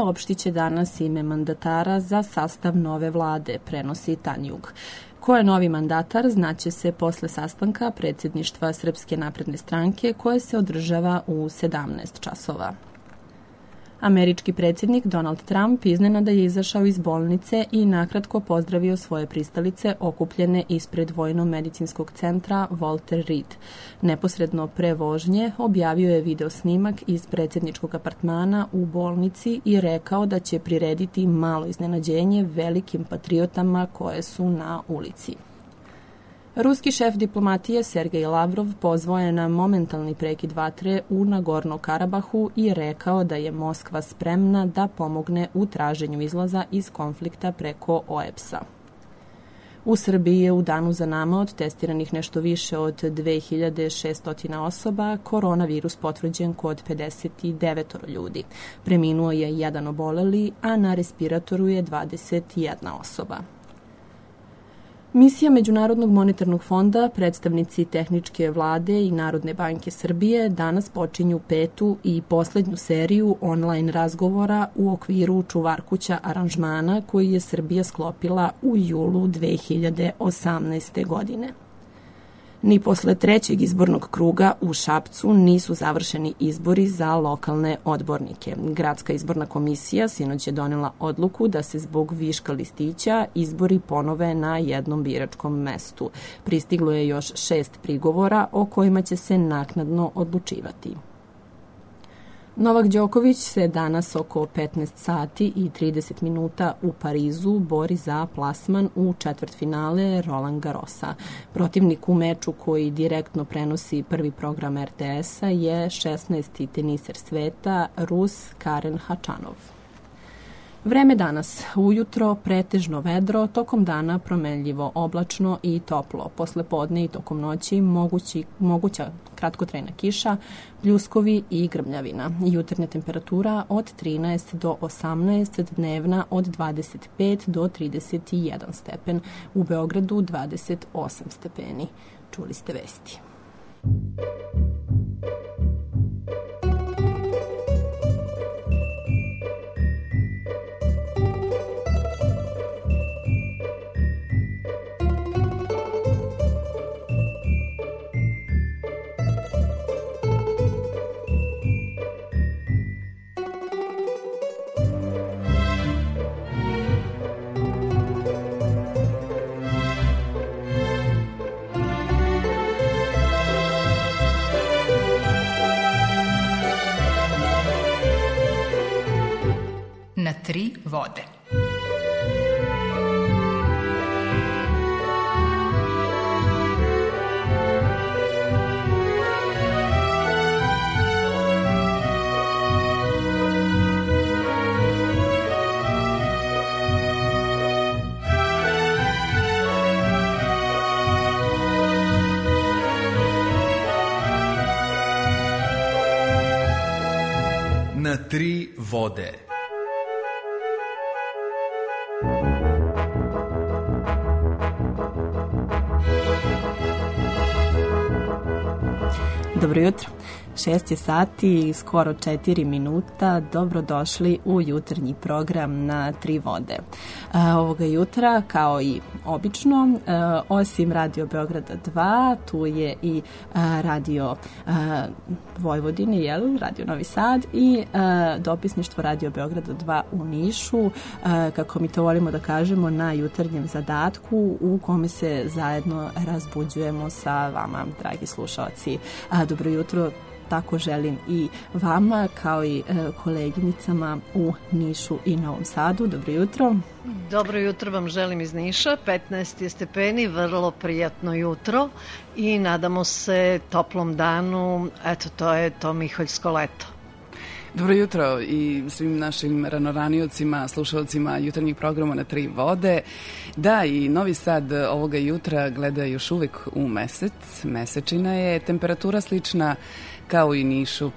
saopštit će danas ime mandatara za sastav nove vlade, prenosi Tanjug. Ko je novi mandatar znaće se posle sastanka predsjedništva Srpske napredne stranke koje se održava u 17 časova. Američki predsjednik Donald Trump iznenada je izašao iz bolnice i nakratko pozdravio svoje pristalice okupljene ispred Vojno-medicinskog centra Walter Reed. Neposredno pre vožnje objavio je video snimak iz predsjedničkog apartmana u bolnici i rekao da će prirediti malo iznenađenje velikim patriotama koje su na ulici. Ruski šef diplomatije Sergej Lavrov pozvao je na momentalni prekid vatre u Nagorno-Karabahu i rekao da je Moskva spremna da pomogne u traženju izlaza iz konflikta preko OEBS-a. U Srbiji je u danu za nama od testiranih nešto više od 2600 osoba, koronavirus potvrđen kod 59 ljudi. Preminuo je jedan oboleli, a na respiratoru je 21 osoba. Misija Međunarodnog monetarnog fonda, predstavnici tehničke vlade i Narodne banke Srbije danas počinju 5. i poslednju seriju online razgovora u okviru Čuvarkuća aranžmana koji je Srbija sklopila u julu 2018. godine. Ni posle trećeg izbornog kruga u Šapcu nisu završeni izbori za lokalne odbornike. Gradska izborna komisija sinoć je donela odluku da se zbog viška listića izbori ponove na jednom biračkom mestu. Pristiglo je još 6 prigovora o kojima će se naknadno odlučivati. Novak Đoković se danas oko 15 sati i 30 minuta u Parizu bori za plasman u četvrtfinale Roland Garrosa. Protivnik u meču koji direktno prenosi prvi program RTS-a je 16. teniser sveta Rus Karen Hačanov. Vreme danas. Ujutro pretežno vedro, tokom dana promenljivo oblačno i toplo. Posle podne i tokom noći moguća kratkotrajna kiša, pljuskovi i grmljavina. Jutarnja temperatura od 13 do 18, dnevna od 25 do 31 stepen. U Beogradu 28 stepeni. Čuli ste vesti. Na tri vode. Na tri vode. Dobro jutro. 6 je sati i skoro 4 minuta. Dobrodošli u jutarnji program Na tri vode. Ovoga jutra, kao i obično, osim Radio Beograda 2, tu je i Radio Vojvodine, Radio Novi Sad i dopisništvo Radio Beograda 2 u Nišu, kako mi to volimo da kažemo, na jutarnjem zadatku u kome se zajedno razbuđujemo sa vama, dragi slušalci. Dobro jutro. Tako želim i vama, kao i koleginicama u Nišu i Novom Sadu. Dobro jutro. Dobro jutro vam želim iz Niša. 15 stepeni, vrlo prijatno jutro i nadamo se toplom danu. Eto, to je to miholjsko leto. Dobro jutro i svim našim ranoriocima, slušalcima jutarnjih programa Na tri vode. Da, i Novi Sad ovoga jutra gleda još uvijek u mesec. Mesečina je, temperatura slična kao i Nišu.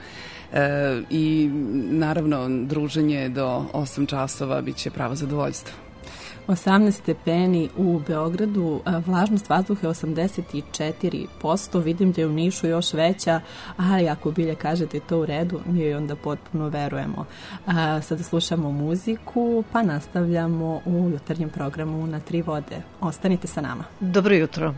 I naravno druženje do 8 časova bit će pravo zadovoljstvo. 18 stepeni u Beogradu, vlažnost vazduha je 84%, vidim da je u Nišu još veća, ali ako bilje kažete to u redu, mi joj onda potpuno verujemo. Sada slušamo muziku, pa nastavljamo u jutarnjem programu Na tri vode. Ostanite sa nama. Dobro jutro.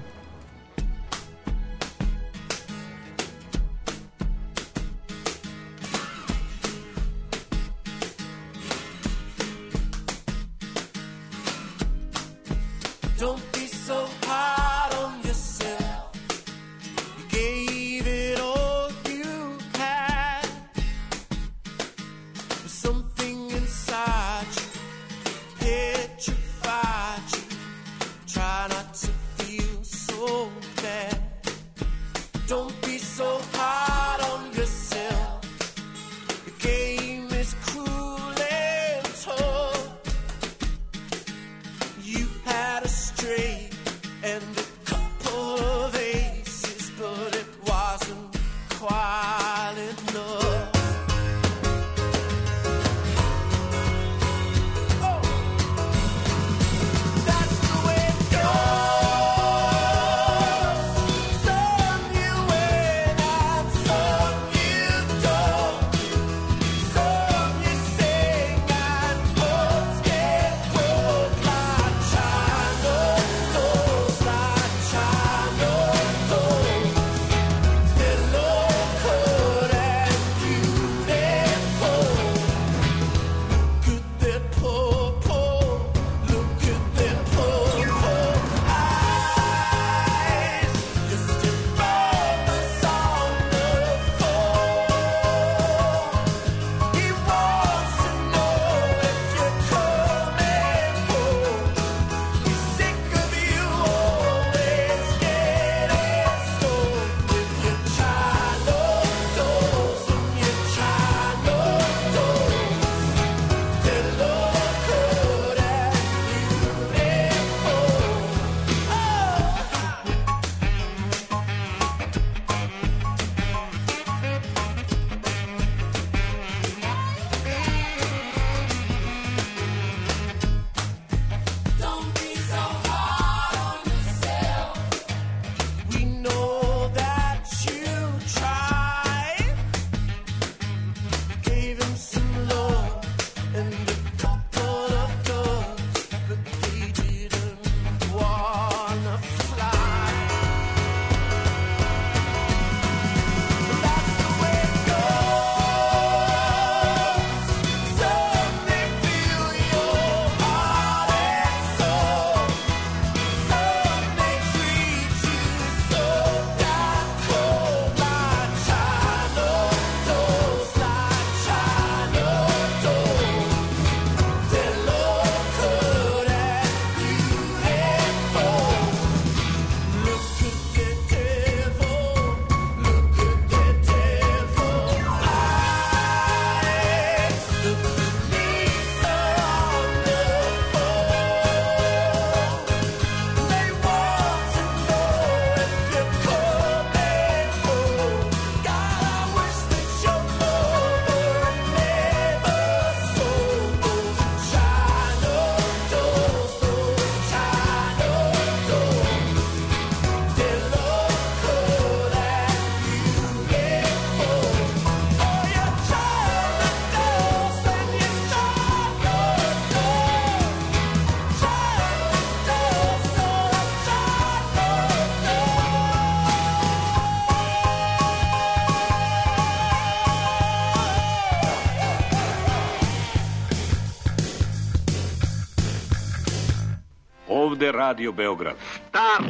Ovde Radio Beograd. Stop!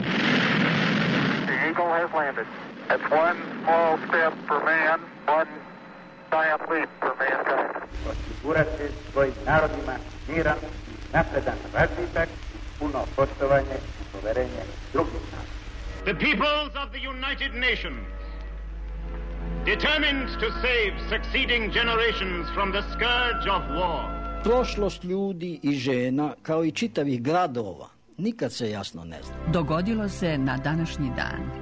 The Eagle has landed. That's one small step for man, one giant leap for mankind. Osigurati svojim narodima miran, napredan razvitak, puno poštovanje i poverenje drugih naroda. The peoples of the United Nations, determined to save succeeding generations from the scourge of war. Prošlost ljudi i žena, kao i čitavih gradova, nikad se jasno ne zna. Dogodilo se na današnji dan.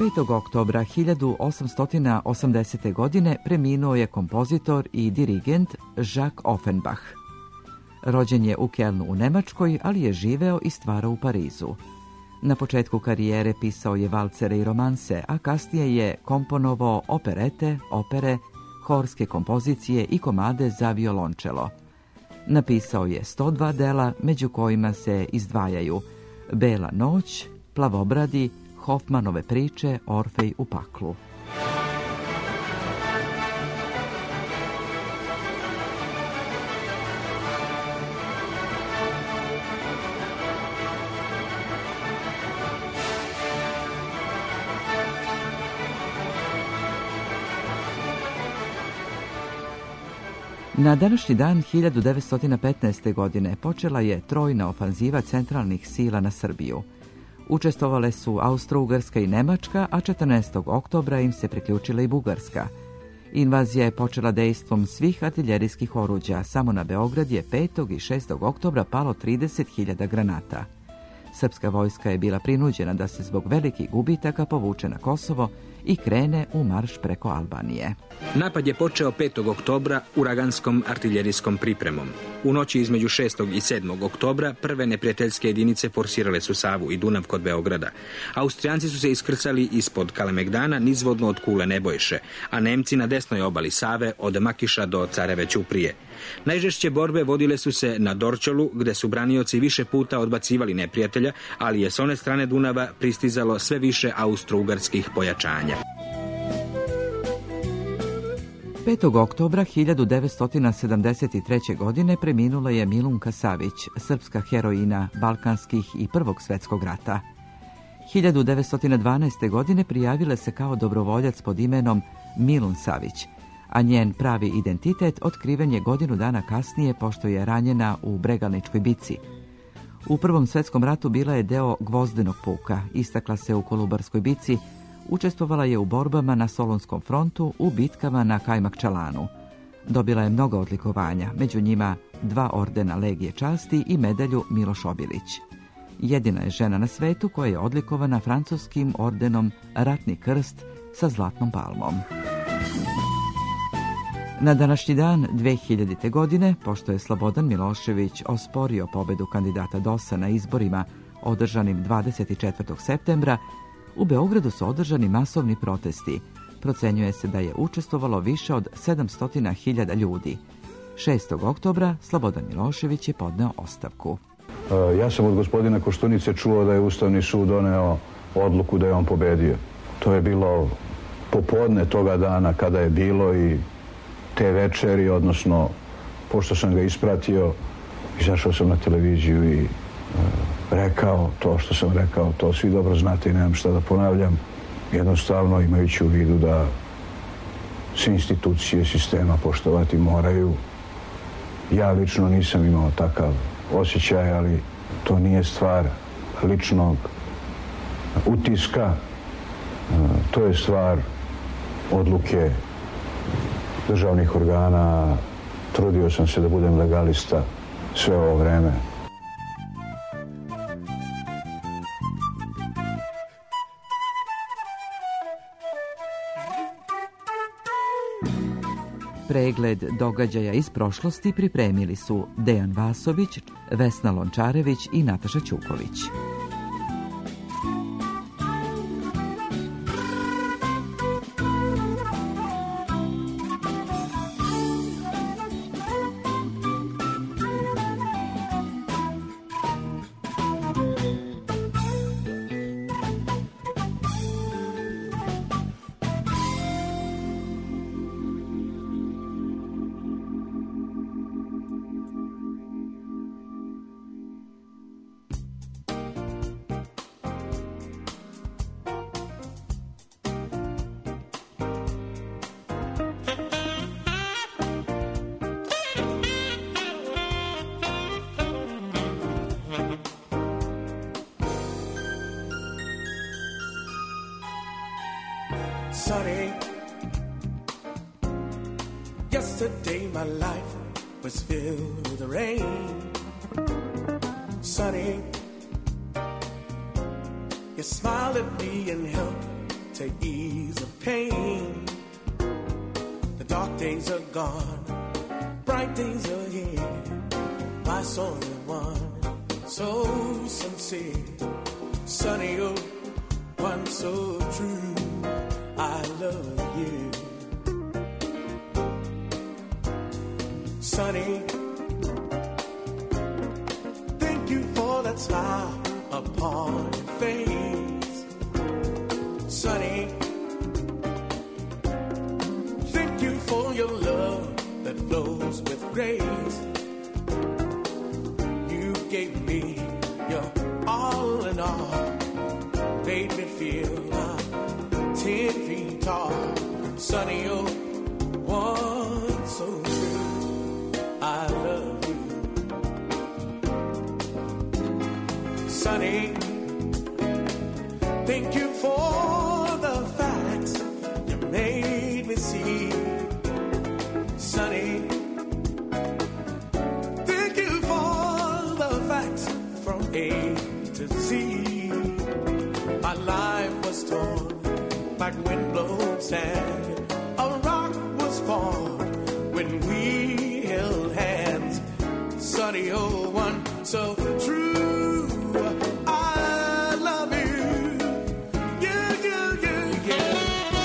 5. oktobra 1880. godine preminuo je kompozitor i dirigent Jacques Offenbach. Rođen je u Kelnu u Nemačkoj, ali je živeo i stvarao u Parizu. Na početku karijere pisao je valcere i romanse, a kasnije je komponovao operete, opere, horske kompozicije i komade za violončelo. Napisao je 102 dela, među kojima se izdvajaju Bela noć, Plavobradi, Hofmanove priče, Orfej u paklu. Na današnji dan 1915. godine počela je trojna ofanziva centralnih sila na Srbiju. Učestvovale su Austro-Ugarska i Nemačka, a 14. oktobra im se priključila i Bugarska. Invazija je počela dejstvom svih artiljerijskih oruđa. Samo na Beograd je 5. i 6. oktobra palo 30.000 granata. Srpska vojska je bila prinuđena da se zbog velikih gubitaka povuče na Kosovo i krene u marš preko Albanije. Napad je počeo 5. oktobra uraganskom artiljerijskom pripremom. U noći između 6. i 7. oktobra prve neprijateljske jedinice forsirale su Savu i Dunav kod Beograda. Austrijanci su se iskrcali ispod Kalemegdana nizvodno od Kule Nebojše, a Nemci na desnoj obali Save od Makiša do Careve Ćuprije. Najžešće borbe vodile su se na Dorćolu, gde su branioci više puta odbacivali neprijatelja, ali je s one strane Dunava pristizalo sve više austro-ugarskih pojačanja. 5. oktobra 1973. godine preminula je Milunka Savić, srpska heroina Balkanskih i Prvog svjetskog rata. 1912. godine prijavila se kao dobrovoljac pod imenom Milun Savić, a njen pravi identitet otkriven je godinu dana kasnije pošto je ranjena u Bregalničkoj bici. U Prvom svjetskom ratu bila je deo Gvozdenog puka, istakla se u Kolubarskoj bici, učestvovala je u borbama na Solunskom frontu, u bitkama na Kajmakčalanu. Dobila je mnogo odlikovanja, među njima 2 ordena Legije časti i medalju Miloš Obilić. Jedina je žena na svetu koja je odlikovana francuskim ordenom Ratni krst sa zlatnom palmom. Na današnji dan 2000. godine, pošto je Slobodan Milošević osporio pobedu kandidata DOS-a na izborima održanim 24. septembra, u Beogradu su održani masovni protesti. Procenjuje se da je učestvovalo više od 700.000 ljudi. 6. oktobra Slobodan Milošević je podneo ostavku. Ja sam od gospodina Koštunice čuo da je Ustavni sud doneo odluku da je on pobedio. To je bilo popodne toga dana kada je bilo i te večeri, odnosno pošto sam ga ispratio, izašao sam na televiziju i rekao to što sam rekao, to svi dobro znate i nemam šta da ponavljam, jednostavno imajući u vidu da sve institucije sistema poštovati moraju. Ja lično nisam imao takav osjećaj, ali to nije stvar ličnog utiska, to je stvar odluke državnih organa. Trudio sam se da budem legalista sve ovo vreme. Pregled događaja iz prošlosti pripremili su Dejan Vasović, Vesna Lončarević i Nataša Ćuković. Sunny, yesterday my life was filled with rain. Sunny, you smiled at me and helped to ease the pain. The dark days are gone, bright days are here. My only one, so sincere, sunny, oh, one so true. I love you, Sunny. Thank you for that smile upon your face, Sunny. Thank you for your love that flows with grace. You gave me your all in all, made me feel 10 feet tall, Sunny, oh, one so true. I love you, Sunny. Thank you for the facts you made me see, Sunny. Thank you for the facts from A to Z. My life was torn like windblown sand, a rock was formed when we held hands, Sunny, oh, one so true. I love you, yeah, yeah, yeah, yeah.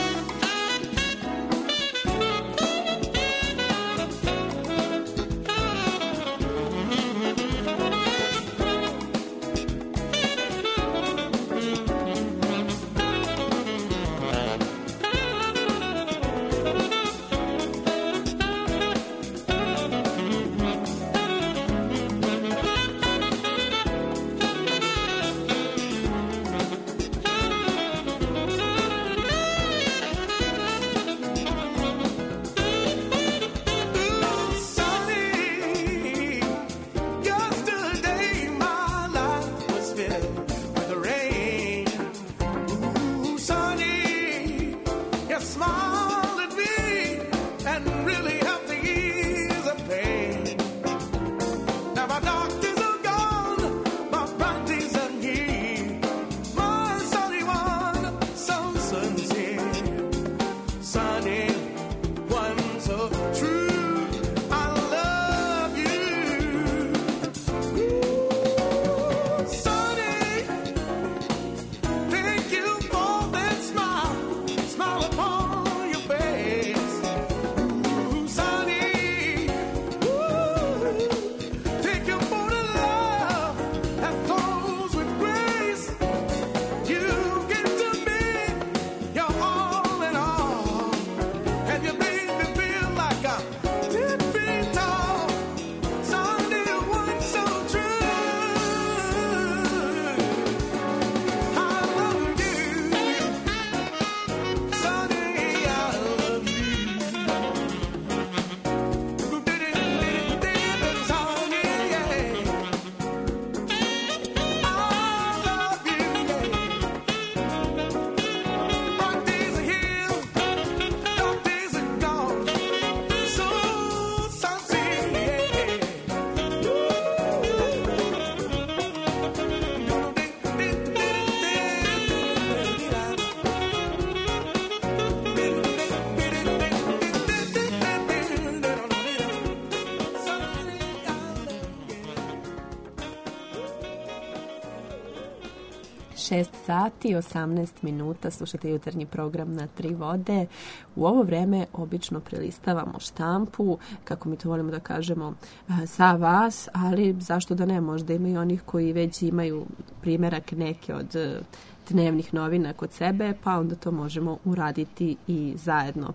sati, 18 minuta, slušate jutarnji program na Tri vode. U ovo vreme obično prelistavamo štampu, kako mi to volimo da kažemo, sa vas, ali zašto da ne, možda ima i onih koji već imaju primjerak neke od dnevnih novina kod sebe, pa onda to možemo uraditi i zajedno.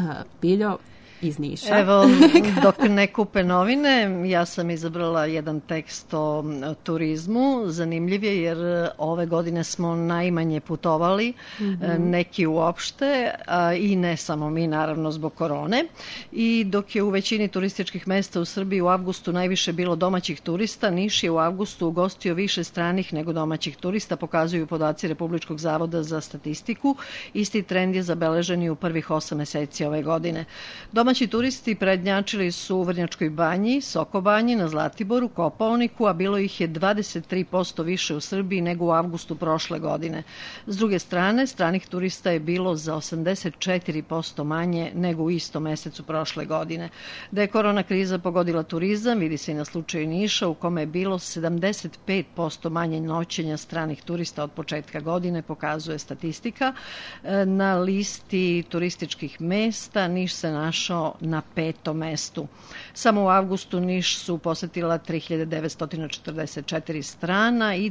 Biljo iz Niša. Evo, dok ne kupe novine, ja sam izabrala jedan tekst o turizmu. Zanimljiv je jer ove godine smo najmanje putovali, neki uopšte, i ne samo mi, naravno, zbog korone. I dok je u većini turističkih mesta u Srbiji u avgustu najviše bilo domaćih turista, Niš je u avgustu ugostio više stranih nego domaćih turista, pokazuju podaci Republičkog zavoda za statistiku. Isti trend je zabeležen i u prvih 8 meseci ove godine. Domaći turisti prednjačili su u Vrnjačkoj banji, Sokobanji, na Zlatiboru, Kopaoniku, a bilo ih je 23% više u Srbiji nego u avgustu prošle godine. S druge strane, stranih turista je bilo za 84% manje nego u istom mesecu prošle godine. Da je korona kriza pogodila turizam, vidi se i na slučaju Niša, u kome je bilo 75% manje noćenja stranih turista od početka godine, pokazuje statistika. Na listi turističkih mesta Niš se našao na 5. mestu. Samo u avgustu Niš su posetila 3944 strana i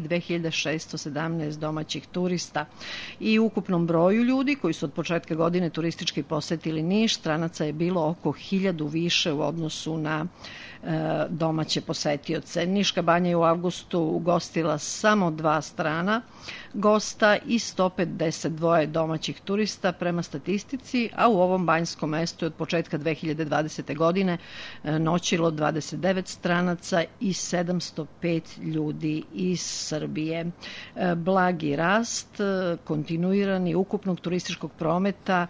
2617 domaćih turista. I u ukupnom broju ljudi koji su od početka godine turistički posetili Niš, stranaca je bilo oko 1000 više u odnosu na domaće posetioce. Niška banja je u avgustu ugostila samo 2 strana gosta i 152 domaćih turista prema statistici, a u ovom banjskom mestu je od početka 2020. godine noćilo 29 stranaca i 705 ljudi iz Srbije. Blagi rast, kontinuirani ukupnog turističkog prometa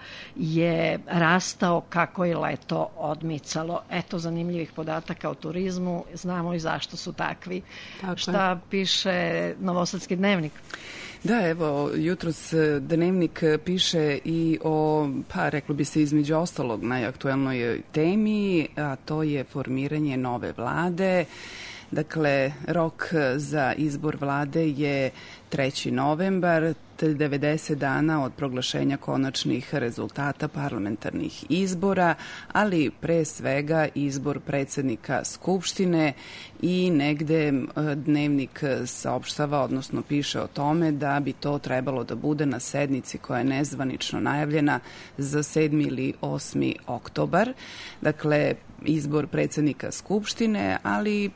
je rastao kako je leto odmicalo. Eto zanimljivih podataka o turizmu, znamo i zašto su takvi. Šta piše Novosadski dnevnik? Da, evo, jutros dnevnik piše i o, pa reklo bi se između ostalog, najaktuelnoj temi, a to je formiranje nove vlade. Dakle, rok za izbor vlade je 3. novembar, 90 dana od proglašenja konačnih rezultata parlamentarnih izbora, ali pre svega izbor predsednika Skupštine i negde dnevnik saopštava, odnosno piše o tome da bi to trebalo da bude na sednici koja je nezvanično najavljena za 7. ili 8. oktobar. Dakle, izbor predsednika Skupštine, ali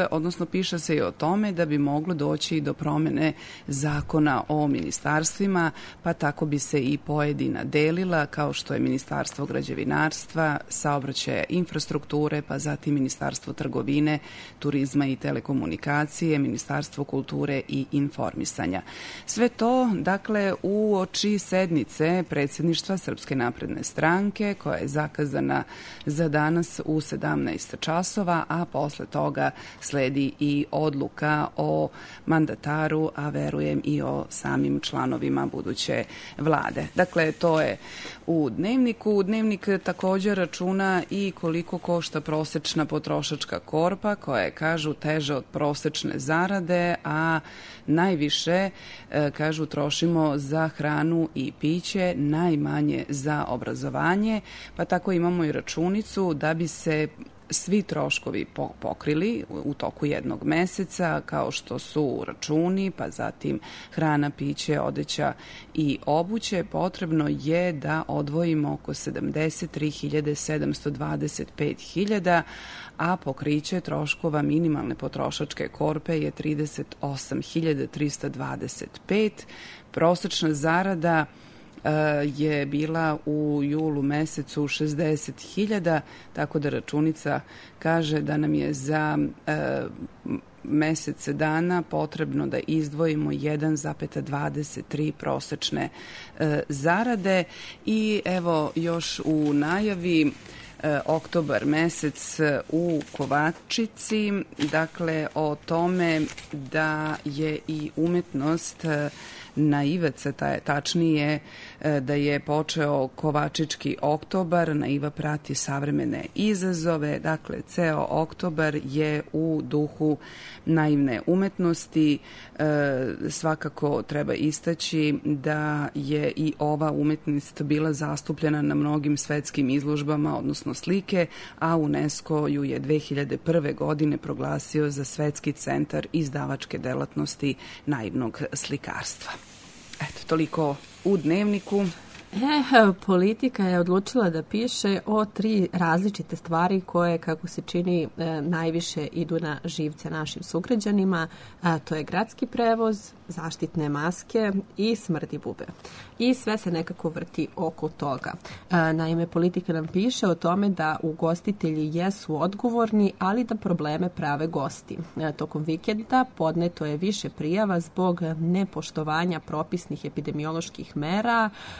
piše se i o tome da bi moglo doći do promene zakona o ministarstvima, pa tako bi se i pojedina delila, kao što je Ministarstvo građevinarstva, saobraćaja, infrastrukture, pa zatim Ministarstvo trgovine, turizma i telekomunikacije, Ministarstvo kulture i informisanja. Sve to, dakle, uoči sednice predsjedništva Srpske napredne stranke, koja je zakazana za danas u 17 časova, a posle toga sledi i odluka o mandataru, a verujem i o samim članovima buduće vlade. Dakle, to je u dnevniku. Dnevnik također računa i koliko košta prosečna potrošačka korpa, koja je, kažu, teža od prosečne zarade, a najviše, kažu, trošimo za hranu i piće, najmanje za obrazovanje, pa tako imamo i računicu da bi se svi troškovi pokrili u toku jednog meseca, kao što su računi, pa zatim hrana, piće, odeća i obuće, potrebno je da odvojimo oko 73.725.000, a pokriće troškova minimalne potrošačke korpe je 38.325. Prosečna zarada je bila u julu mesecu 60.000, tako da računica kaže da nam je za mesec dana potrebno da izdvojimo 1,23 prosečne zarade. I evo još u najavi oktobar mesec u Kovačici, dakle o tome da je i umetnost na ivici, tačnije da je počeo Kovačički oktobar, naiva prati savremene izazove, dakle ceo oktobar je u duhu naivne umetnosti. Svakako treba istaći da je i ova umetnost bila zastupljena na mnogim svetskim izložbama, odnosno slike, a UNESCO ju je 2001. godine proglasio za svetski centar izdavačke delatnosti naivnog slikarstva. Eto, toliko u dnevniku. Politika je odlučila da piše o 3 različite stvari koje, kako se čini, najviše idu na živce našim sugrađanima. To je gradski prevoz, zaštitne maske i smrdi bube. I sve se nekako vrti oko toga. Naime, politika nam piše o tome da ugostitelji jesu odgovorni, ali da probleme prave gosti. Tokom vikenda podneto je više prijava zbog nepoštovanja propisnih epidemioloških mera, ali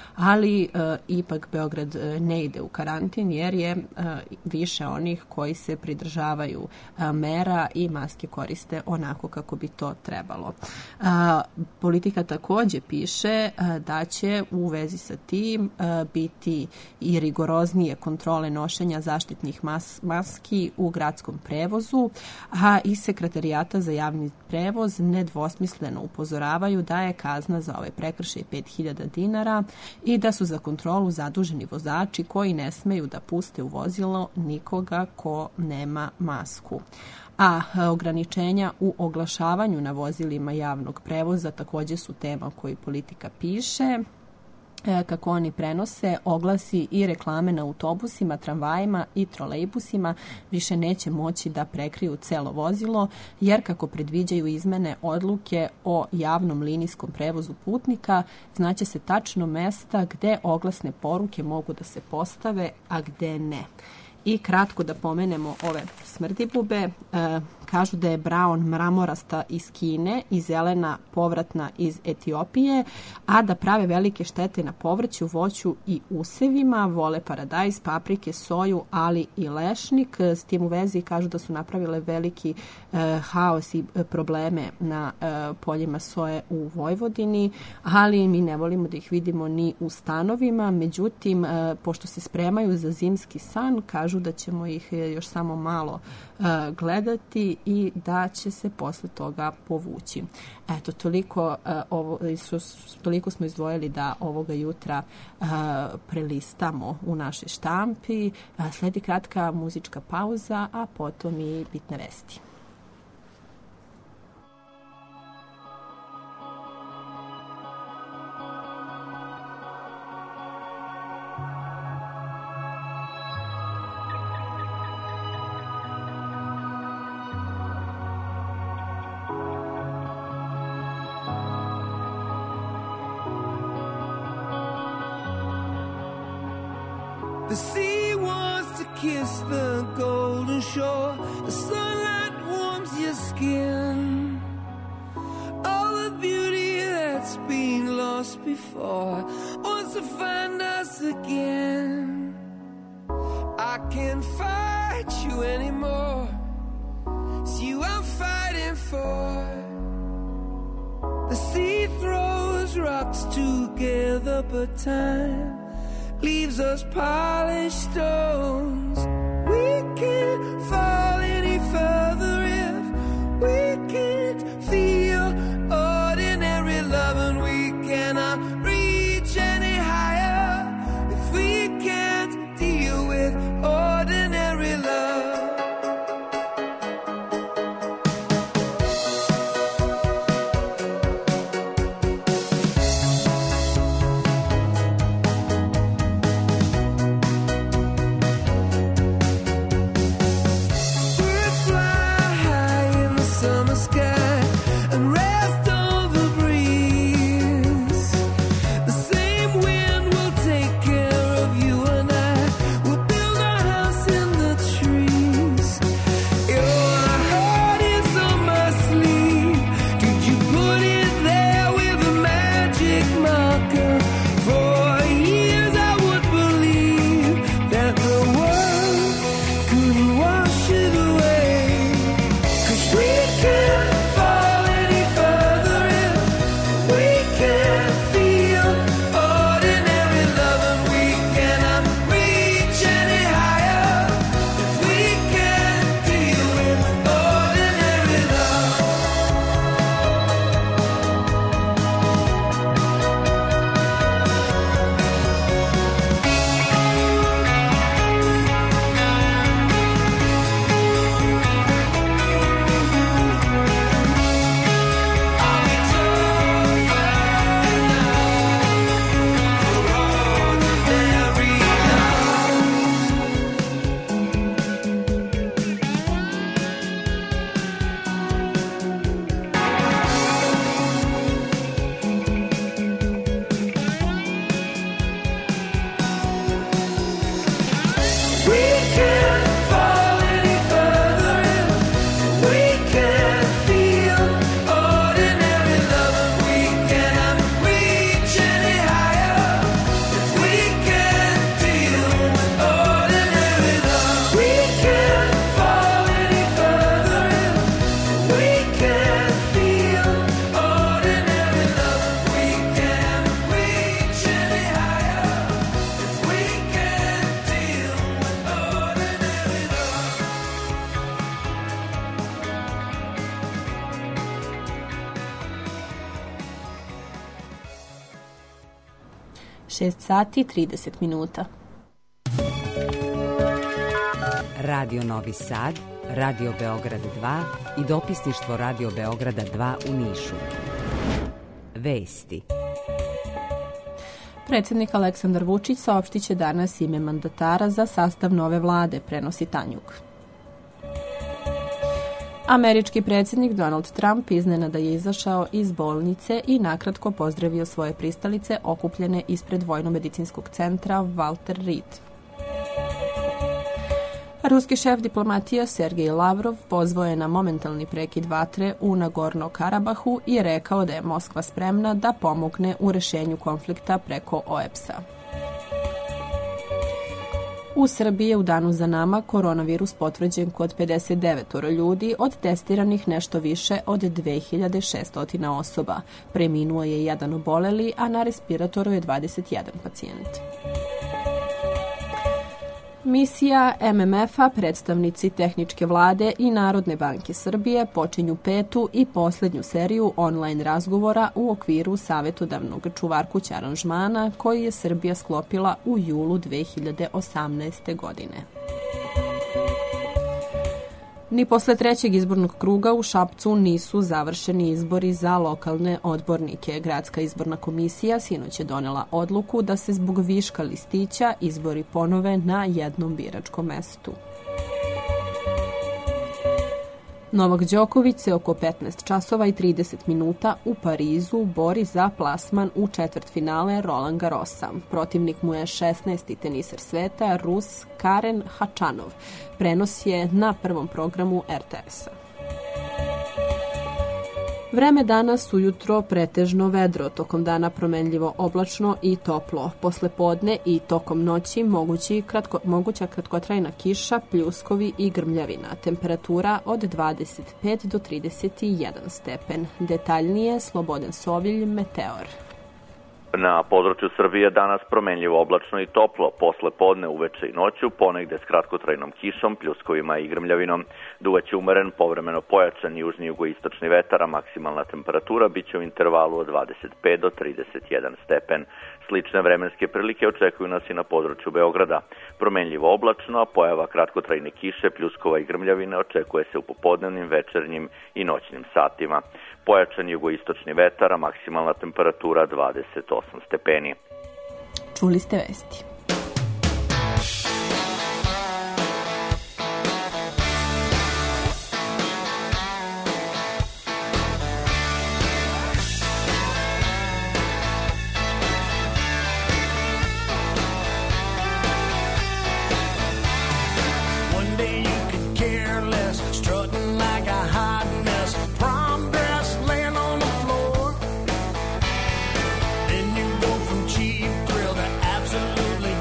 ali ipak Beograd ne ide u karantin jer je više onih koji se pridržavaju mera i maske koriste onako kako bi to trebalo. Politika takođe piše da će u vezi sa tim biti i rigoroznije kontrole nošenja zaštitnih maski u gradskom prevozu, a iz Sekretarijata za javni prevoz nedvosmisleno upozoravaju da je kazna za ove prekršaj 5.000 dinara i da su za kontrolu zaduženi vozači koji ne smeju da puste u vozilo nikoga ko nema masku. A ograničenja u oglašavanju na vozilima javnog prevoza takođe su tema koju politika piše, kako oni prenose oglasi i reklame na autobusima, tramvajima i trolejbusima više neće moći da prekriju celo vozilo, jer kako predviđaju izmene odluke o javnom linijskom prevozu putnika, znaće se tačno mesta gde oglasne poruke mogu da se postave, a gde ne. I kratko da pomenemo ove smrdibube, kažu da je braun mramorasta iz Kine i zelena povratna iz Etiopije, a da prave velike štete na povrću, voću i usevima, vole paradajz, paprike, soju, ali i lešnik. S tim u vezi kažu da su napravile veliki haos i probleme na poljima soje u Vojvodini, ali mi ne volimo da ih vidimo ni u stanovima. Međutim, pošto se spremaju za zimski san, kažu da ćemo ih još samo malo gledati i da će se posle toga povući. Eto, toliko smo izdvojili da ovoga jutra prelistamo u našoj štampi. Sledi kratka muzička pauza, a potom i bitne vesti. The sea wants to kiss the golden shore. The sunlight warms your skin. All the beauty that's been lost before wants to find us again. I can't fight you anymore. It's you I'm fighting for. The sea throws rocks together, but time leaves us polished stones. We can't fall any further if we can't feel ordinary love, and we cannot reach any higher if we can't deal with ordinary love. 6 sati 30 minuta. Radio Novi Sad, Radio Beograd 2 i dopisništvo Radio Beograda 2 u Nišu. Vesti. Predsjednik Aleksandar Vučić saopštit će danas ime mandatara za sastav nove vlade, prenosi Tanjug. Američki predsjednik Donald Trump iznenada je izašao iz bolnice i nakratko pozdravio svoje pristalice okupljene ispred Vojno-medicinskog centra Walter Reed. Ruski šef diplomatija Sergej Lavrov pozvao je na momentalni prekid vatre u Nagorno-Karabahu i rekao da je Moskva spremna da pomogne u rešenju konflikta preko OEBS-a. U Srbiji je u danu za nama koronavirus potvrđen kod 59 ljudi, od testiranih nešto više od 2600 osoba. Preminuo je jedan oboleli, a na respiratoru je 21 pacijent. Misija MMF-a, predstavnici tehničke vlade i Narodne banke Srbije počinju 5. i poslednju seriju online razgovora u okviru savjetodavnog čuvarkuća aranžmana koji je Srbija sklopila u julu 2018. godine. Ni posle trećeg izbornog kruga u Šapcu nisu završeni izbori za lokalne odbornike. Gradska izborna komisija sinoć je donela odluku da se zbog viška listića izbori ponove na jednom biračkom mestu. Novak Đoković se oko 15 časova i 30 minuta u Parizu bori za plasman u četvrtfinale Roland Garrosa. Protivnik mu je 16. teniser sveta, Rus Karen Hačanov. Prenos je na prvom programu RTS-a. Vreme danas ujutro pretežno vedro, tokom dana promenljivo oblačno i toplo. Posle podne i tokom noći moguća kratkotrajna kiša, pljuskovi i grmljavina. Temperatura od 25 do 31 stepen. Detaljnije Slobodan Sovilj, Meteor. Na području Srbije danas promenljivo oblačno i toplo, posle podne, uveče i noću, ponegde s kratkotrajnom kišom, pljuskovima i grmljavinom. Duvaće umeren, povremeno pojačan južni jugoistočni vetar, a maksimalna temperatura biće u intervalu od 25 do 31 stepen. Slične vremenske prilike očekuju nas i na području Beograda. Promenljivo oblačno, a pojava kratkotrajne kiše, pljuskova i grmljavine očekuje se u popodnevnim, večernjim i noćnim satima. Pojačan jugoistočni vetar, a maksimalna temperatura 28 stepeni. Čuli ste vesti. Absolutely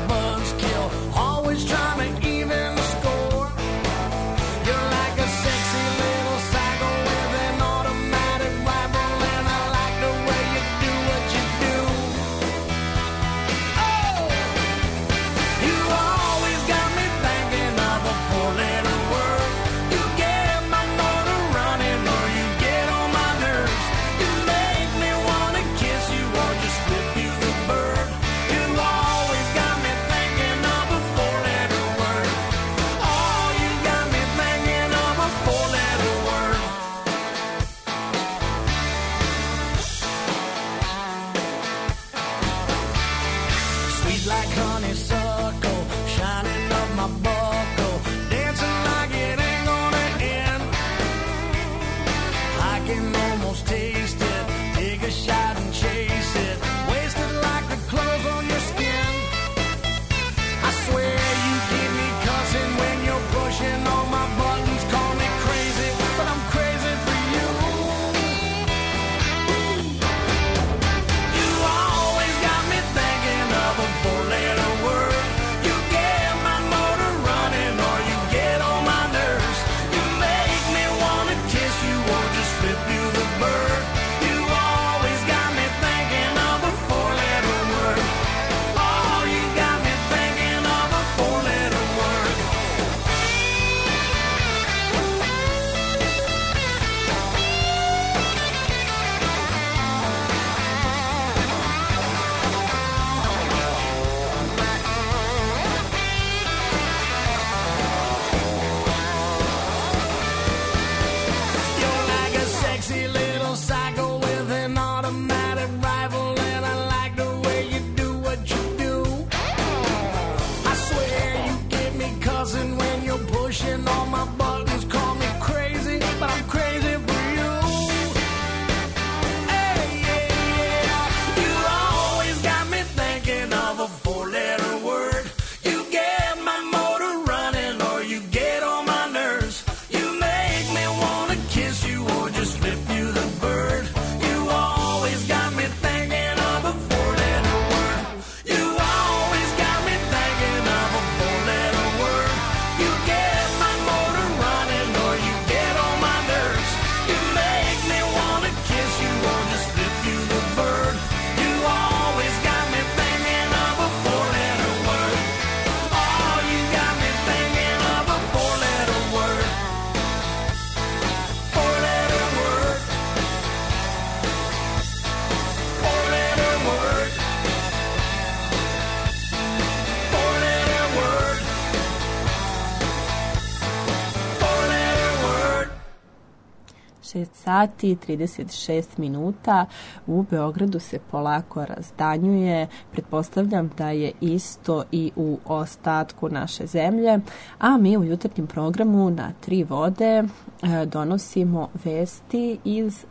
6 sati, 36 minuta. U Beogradu se polako razdanjuje. Pretpostavljam da je isto i u ostatku naše zemlje. A mi u jutarnjem programu na Tri vode donosimo vesti iz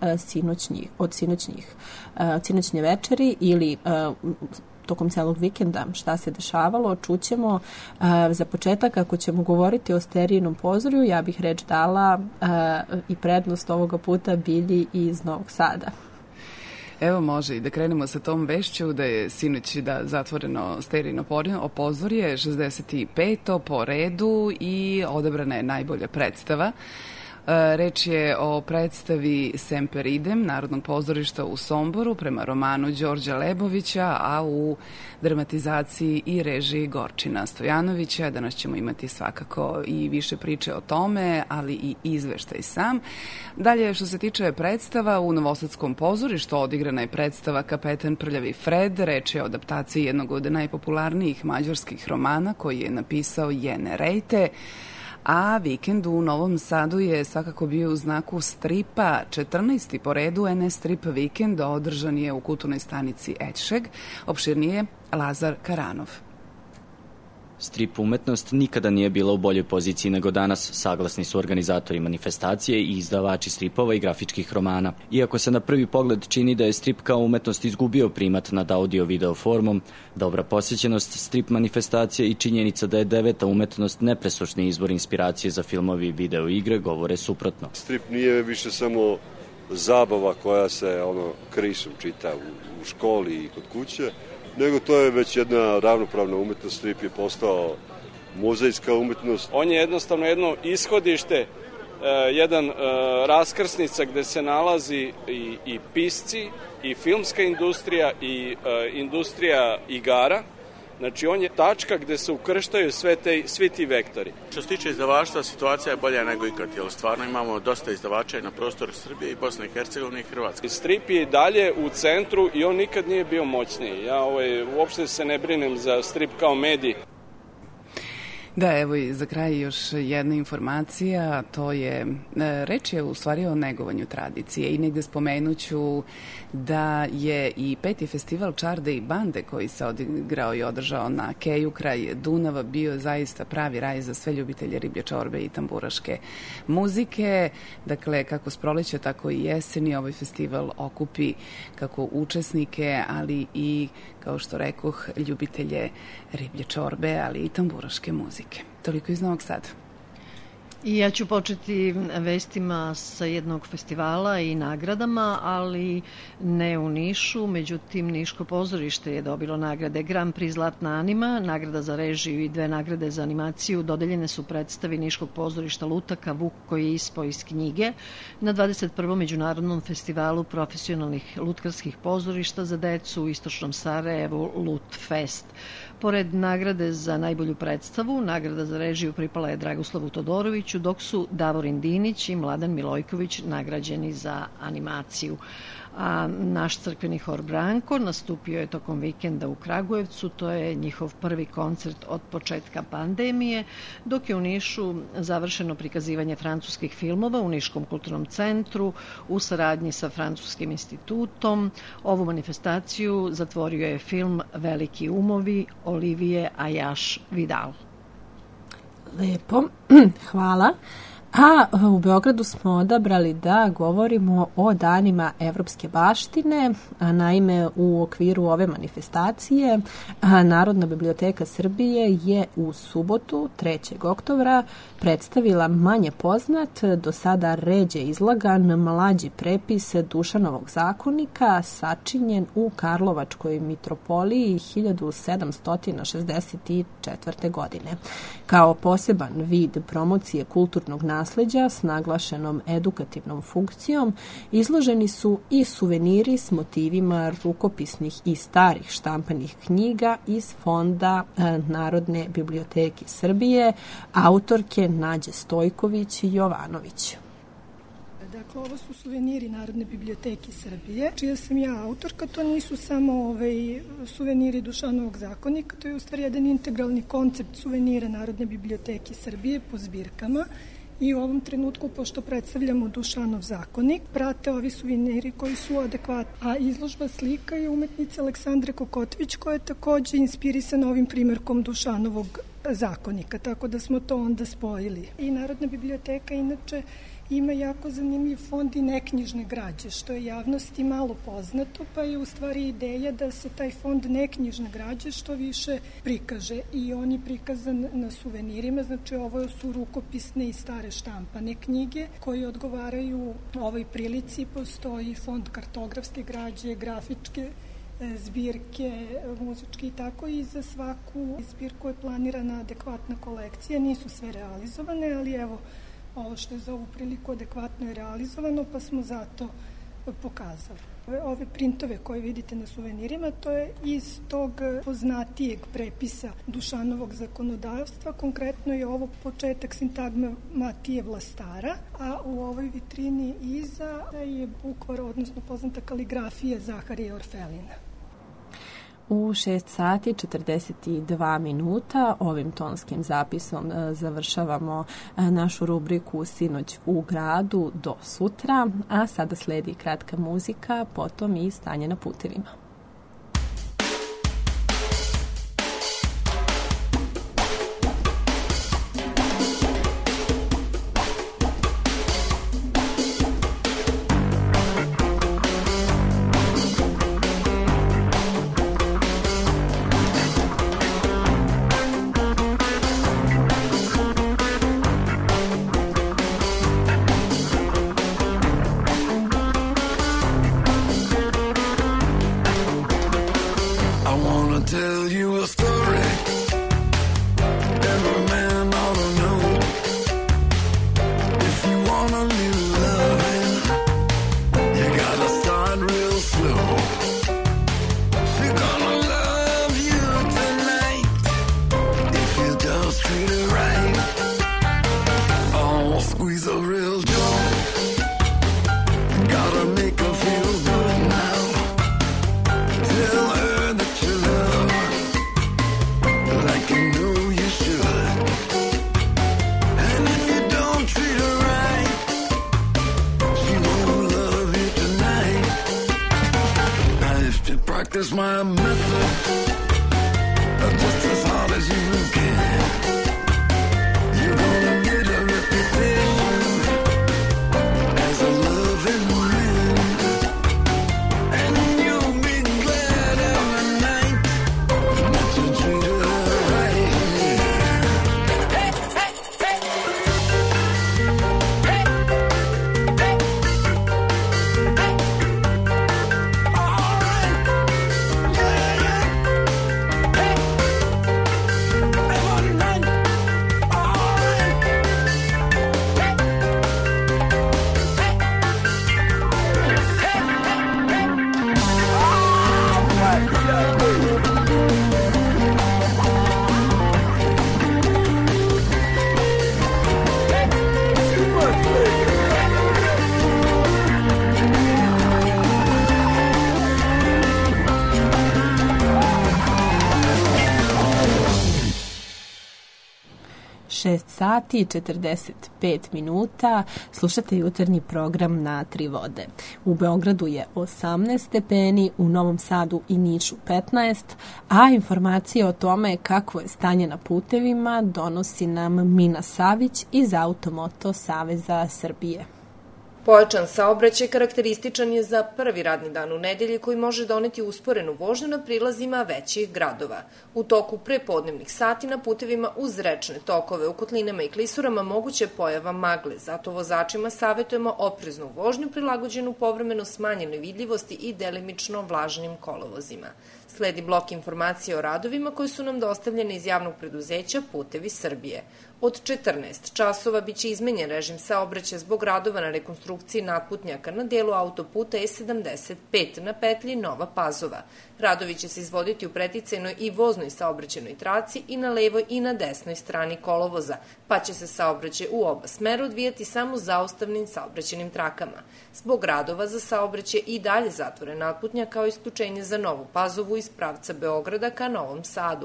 sinoćnje večeri ili tokom celog vikenda šta se dešavalo. Čućemo za početak, ako ćemo govoriti o Sterijinom pozorju, ja bih reč dala i prednost ovoga puta Bilji iz Novog Sada. Evo može i da krenemo sa tom vešću da je sinoć zatvoreno Sterijino pozorje, 65. po redu i odabrana je najbolja predstava. Reč je o predstavi Semper idem Narodnog pozorišta u Somboru prema romanu Đorđa Lebovića, a u dramatizaciji i režiji Gorčina Stojanovića. Danas ćemo imati svakako i više priče o tome, ali i izveštaj sam. Dalje, što se tiče predstava, u Novosadskom pozorištu odigrana je predstava Kapetan Prljavi Fred. Reč je o adaptaciji jednog od najpopularnijih mađarskih romana koji je napisao Jene Rejte. A vikend u Novom Sadu je svakako bio u znaku stripa. 14. po redu NS Strip vikend održan je u kulturnoj stanici Ećšeg. Opširnije Lazar Karanov. Strip umetnost nikada nije bila u boljoj poziciji nego danas, saglasni su organizatori manifestacije i izdavači stripova i grafičkih romana. Iako se na prvi pogled čini da je strip kao umetnost izgubio primat nad audio-video formom, dobra posjećenost strip manifestacije i činjenica da je 9. umetnost nepresušni izvor inspiracije za filmovi i video igre govore suprotno. Strip nije više samo zabava koja se krisom čita u školi i kod kuće, nego to je već jedna ravnopravna umetnost. Strip je postao muzejska umetnost. On je jednostavno jedno ishodište, jedan raskrsnica gde se nalazi i pisci, i filmska industrija, i industrija igara. Znači, on je tačka gde se ukrštaju svi ti vektori. Što se tiče izdavaštva, situacija je bolja nego ikad, jer stvarno imamo dosta izdavača i na prostoru Srbije i Bosne i Hercegovine i Hrvatske. Strip je dalje u centru i on nikad nije bio moćniji. Ja uopšte se ne brinem za strip kao medij. Da, evo i za kraj još jedna informacija, to je, reč je u stvari o negovanju tradicije i negde spomenuću da je i 5. festival Čarde i bande koji se odigrao i održao na Keju kraj Dunava bio zaista pravi raj za sve ljubitelje riblje čorbe i tamburaške muzike. Dakle, kako s proleća, tako i jeseni ovaj festival okupi kako učesnike, ali i, kao što rekoh, ljubitelje riblje čorbe, ali i tamburaške muzike. Toliko iz Novog Sada. I ja ću početi vestima sa jednog festivala i nagradama, ali ne u Nišu. Međutim, Niško pozorište je dobilo nagrade Grand Prix Zlatna anima, nagrada za režiju i 2 nagrade za animaciju. Dodeljene su predstavi Niškog pozorišta Lutaka Vuk koji je ispao iz knjige na 21. Međunarodnom festivalu profesionalnih lutkarskih pozorišta za decu u Istočnom Sarajevu Lut Fest. Pored nagrade za najbolju predstavu, nagrada za režiju pripala je Dragoslavu Todoroviću, dok su Davorin Dinić i Mladen Milojković nagrađeni za animaciju. A naš crkveni hor Branko nastupio je tokom vikenda u Kragujevcu, to je njihov prvi koncert od početka pandemije, dok je u Nišu završeno prikazivanje francuskih filmova u Niškom kulturnom centru u saradnji sa Francuskim institutom. Ovu manifestaciju zatvorio je film Veliki umovi Olivije Ayash Vidal. Lepo, hvala. A u Beogradu smo odabrali da govorimo o danima evropske baštine, a naime u okviru ove manifestacije Narodna biblioteka Srbije je u subotu 3. oktobra predstavila manje poznat, do sada ređe izlagan mlađi prepis Dušanovog zakonika sačinjen u Karlovačkoj mitropoliji 1764. godine. Kao poseban vid promocije kulturnog nasleđa s naglašenom edukativnom funkcijom izloženi su i suveniri s motivima rukopisnih i starih štampanih knjiga iz fonda Narodne biblioteke Srbije, autorke Nađe Stojković-Jovanović. Dakle, ovo su suveniri Narodne biblioteke Srbije, čija sam ja autorka. To nisu samo suveniri Dušanovog zakonika, to je u stvari jedan integralni koncept suvenira Narodne biblioteke Srbije po zbirkama i u ovom trenutku, pošto predstavljamo Dušanov zakonik, prate ovi suveniri koji su adekvatni. A izložba slika je umetnice Aleksandre Kokotović, koja je takođe inspirisana ovim primjerkom Dušanovog zakonika, tako da smo to onda spojili. I Narodna biblioteka inače ima jako zanimljiv fond i neknjižne građe, što je javnosti malo poznato, pa je u stvari ideja da se taj fond neknjižne građe što više prikaže i on je prikazan na suvenirima, znači ovo su rukopisne i stare štampane knjige koje odgovaraju ovoj prilici. Postoji fond kartografske građe, grafičke zbirke, muzičke i tako, i za svaku zbirku je planirana adekvatna kolekcija. Nisu sve realizovane, ali evo, ovo što je za ovu priliku adekvatno je realizovano, pa smo zato pokazali. Ove printove koje vidite na suvenirima, to je iz tog poznatijeg prepisa Dušanovog zakonodavstva. Konkretno je ovo početak sintagme Matije Vlastara, a u ovoj vitrini iza je bukvar, odnosno poznata kaligrafija Zaharija Orfelina. U 6 sati 42 minuta ovim tonskim zapisom završavamo našu rubriku Sinoć u gradu do sutra, a sada sledi kratka muzika, potom i stanje na putevima. Practice my method just as hard as you can. You're gonna get a reputation as a loving man, and you'll be glad every night that you treat her right. Hey, hey, hey. Hey, hey, hey. All right. Sati 45 minuta, slušate jutarnji program na Tri vode. U Beogradu je 18 stepeni, u Novom Sadu i Nišu 15, a informacije o tome kakvo je stanje na putevima donosi nam Mina Savić iz Automoto Saveza Srbije. Pojačan saobraćaj karakterističan je za prvi radni dan u nedelji koji može doneti usporenu vožnju na prilazima većih gradova. U toku prepodnevnih sati na putevima uz rečne tokove u kotlinama i klisurama moguće pojava magle, zato vozačima savjetujemo opreznu vožnju prilagođenu povremeno smanjenoj vidljivosti i delimično vlažnim kolovozima. Sledi blok informacije o radovima koji su nam dostavljene iz javnog preduzeća Putevi Srbije. Od 14 časova biće izmenjen režim saobraćaja zbog radova na rekonstrukciji natputnjaka na delu autoputa E75 na petlji Nova Pazova. Radovi će se izvoditi u preticajnoj i voznoj saobraćajnoj traci i na levoj i na desnoj strani kolovoza, pa će se saobraćaj u oba smera odvijati samo zaustavnim saobraćajnim trakama. Zbog radova za saobraćaj i dalje zatvoren natputnjak kao isključenje za Novu Pazovu iz pravca Beograda ka Novom Sadu,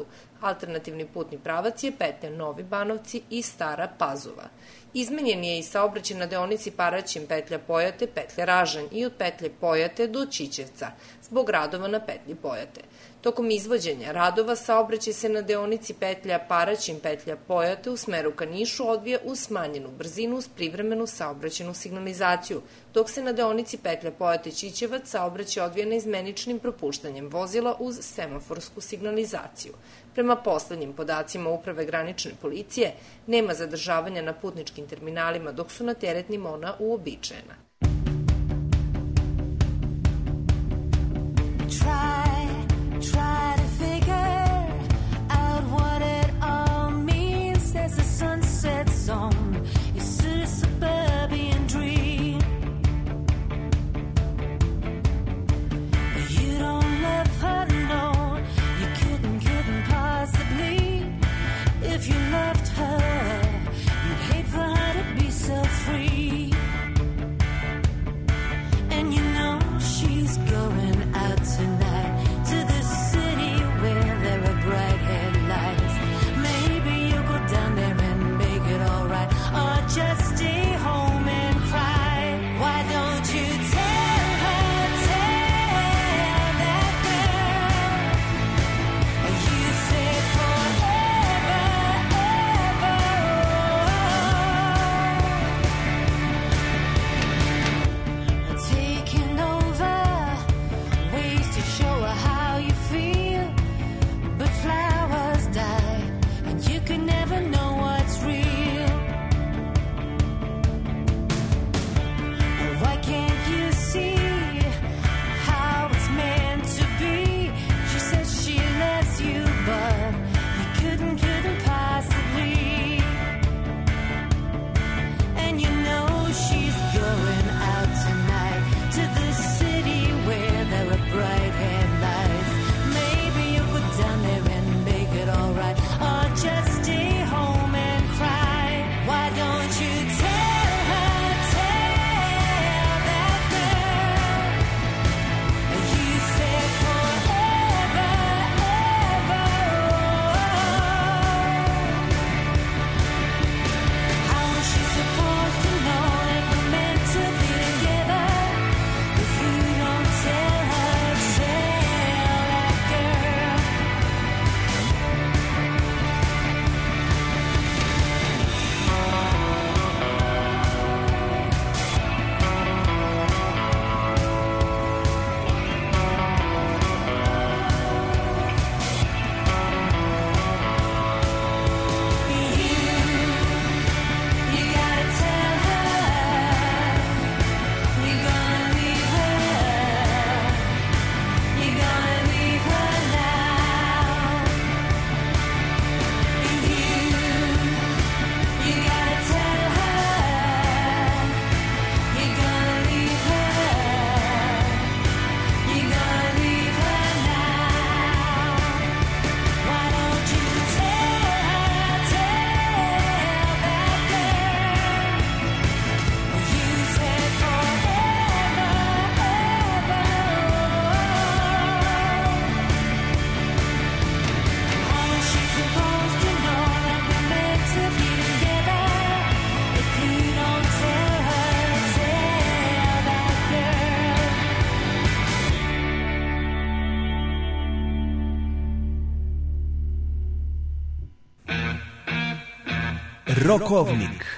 Alternativni putni pravac je petlja Novi Banovci i Stara Pazova. Izmenjen je i saobraćaj na deonici Paraćin petlja Pojate, petlja Ražanj i od petlje Pojate do Ćićevca, zbog radova na petlji Pojate. Tokom izvođenja radova saobraćaj se na deonici petlja Paraćin petlja Pojate u smeru ka Nišu odvija uz smanjenu brzinu uz privremenu saobraćajnu signalizaciju, dok se na deonici petlja Pojate Ćićevac saobraćaj odvija neizmeničnim propuštanjem vozila uz semaforsku signalizaciju. Prema poslednjim podacima Uprave granične policije, nema zadržavanja na putničkim terminalima, dok su na teretnim ona uobičajena. Try to figure out what it all means. There's a sunset zone, it's a suburban dream. You don't love her, no, you couldn't possibly. If you loved her, you'd hate for her to be so free. And you know she's going out tonight to the city where there are bright headlights. Maybe you'll go down there and make it alright, or just stay home and cry. Why don't you tell that girl? You said forever, ever. Taking over ways to show her how you feel, but flowers die and you can never know what's real. Why can't you see how it's meant to be? She says she loves you, but you couldn't possibly. And you know she's going out tonight to the city where there are bright headlights. Maybe you'll go down there and make it alright, or just stay home and cry. Why don't you tell that girl? You said forever, ever. How is she supposed to know that we're meant to be together if you don't tell that girl? You gotta tell her you're gonna leave her. You're gonna leave her now. You gotta tell her you're gonna leave her. You're gonna leave her now. Why don't you tell that girl? You said forever, ever. How is she supposed to know that we're meant to be together if you don't tell that girl? Rokovnik.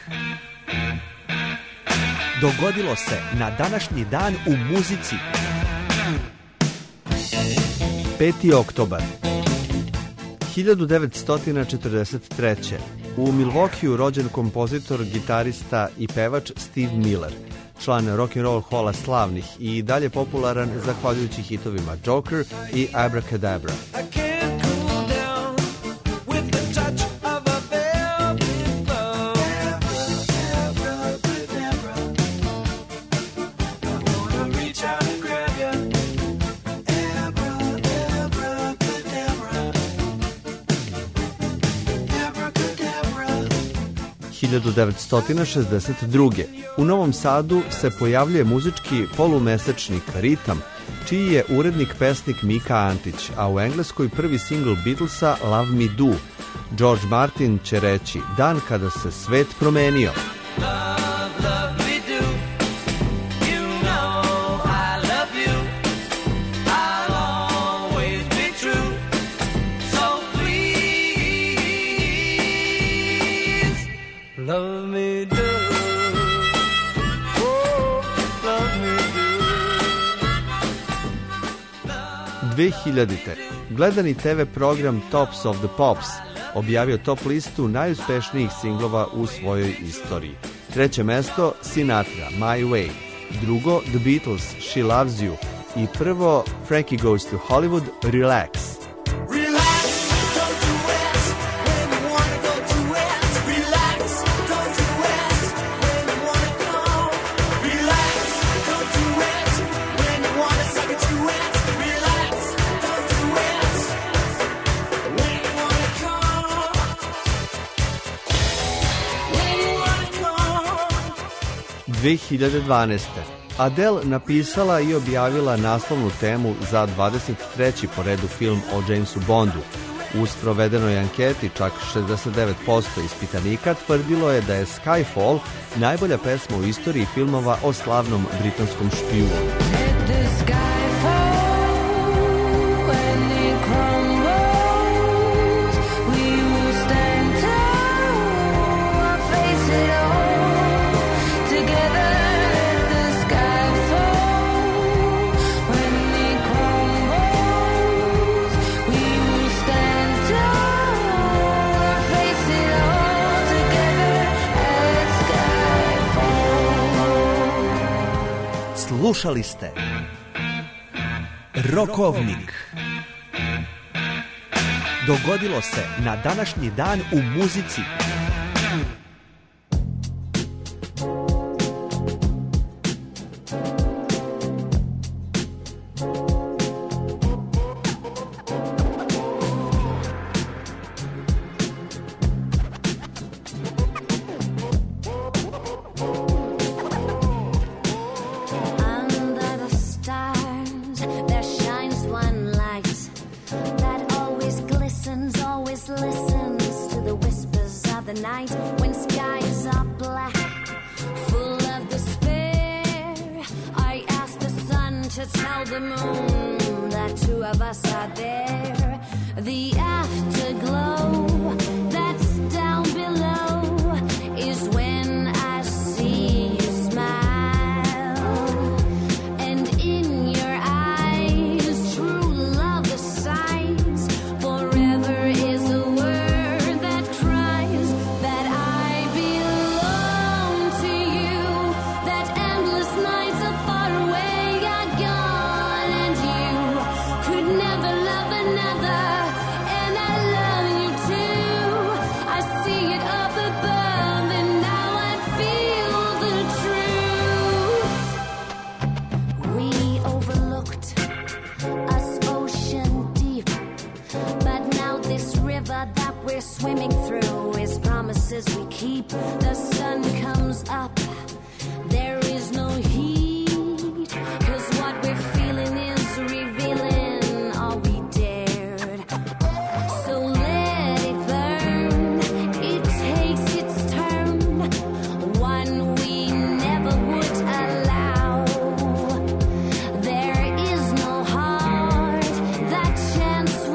Dogodilo se na današnji dan u muzici. 5. oktobar 1943. U Milwaukeeu rođen kompozitor, gitarista i pevač Steve Miller, član rock'n'roll hola slavnih i dalje popularan zahvaljujući hitovima Joker i Abracadabra. – 1962. U Novom Sadu se pojavljuje muzički polumesečnik Ritam, čiji je urednik pesnik Mika Antić, a u Engleskoj prvi singl Beatlesa Love Me Do. George Martin će reći dan kada se svet promenio. Love me do, oh, love me do. 2000. Gledani TV program Tops of the Pops objavio top listu najuspešnijih singlova u svojoj istoriji. Treće mesto Sinatra, My Way. Drugo The Beatles, She Loves You. I prvo Frankie Goes to Hollywood, Relax. – 2012. Adele napisala i objavila naslovnu temu za 23. po redu film o Jamesu Bondu. U sprovedenoj anketi čak 69% ispitanika tvrdilo je da je Skyfall najbolja pesma u istoriji filmova o slavnom britanskom špijunu. Slušali ste Rokovnik. Dogodilo se na današnji dan u muzici.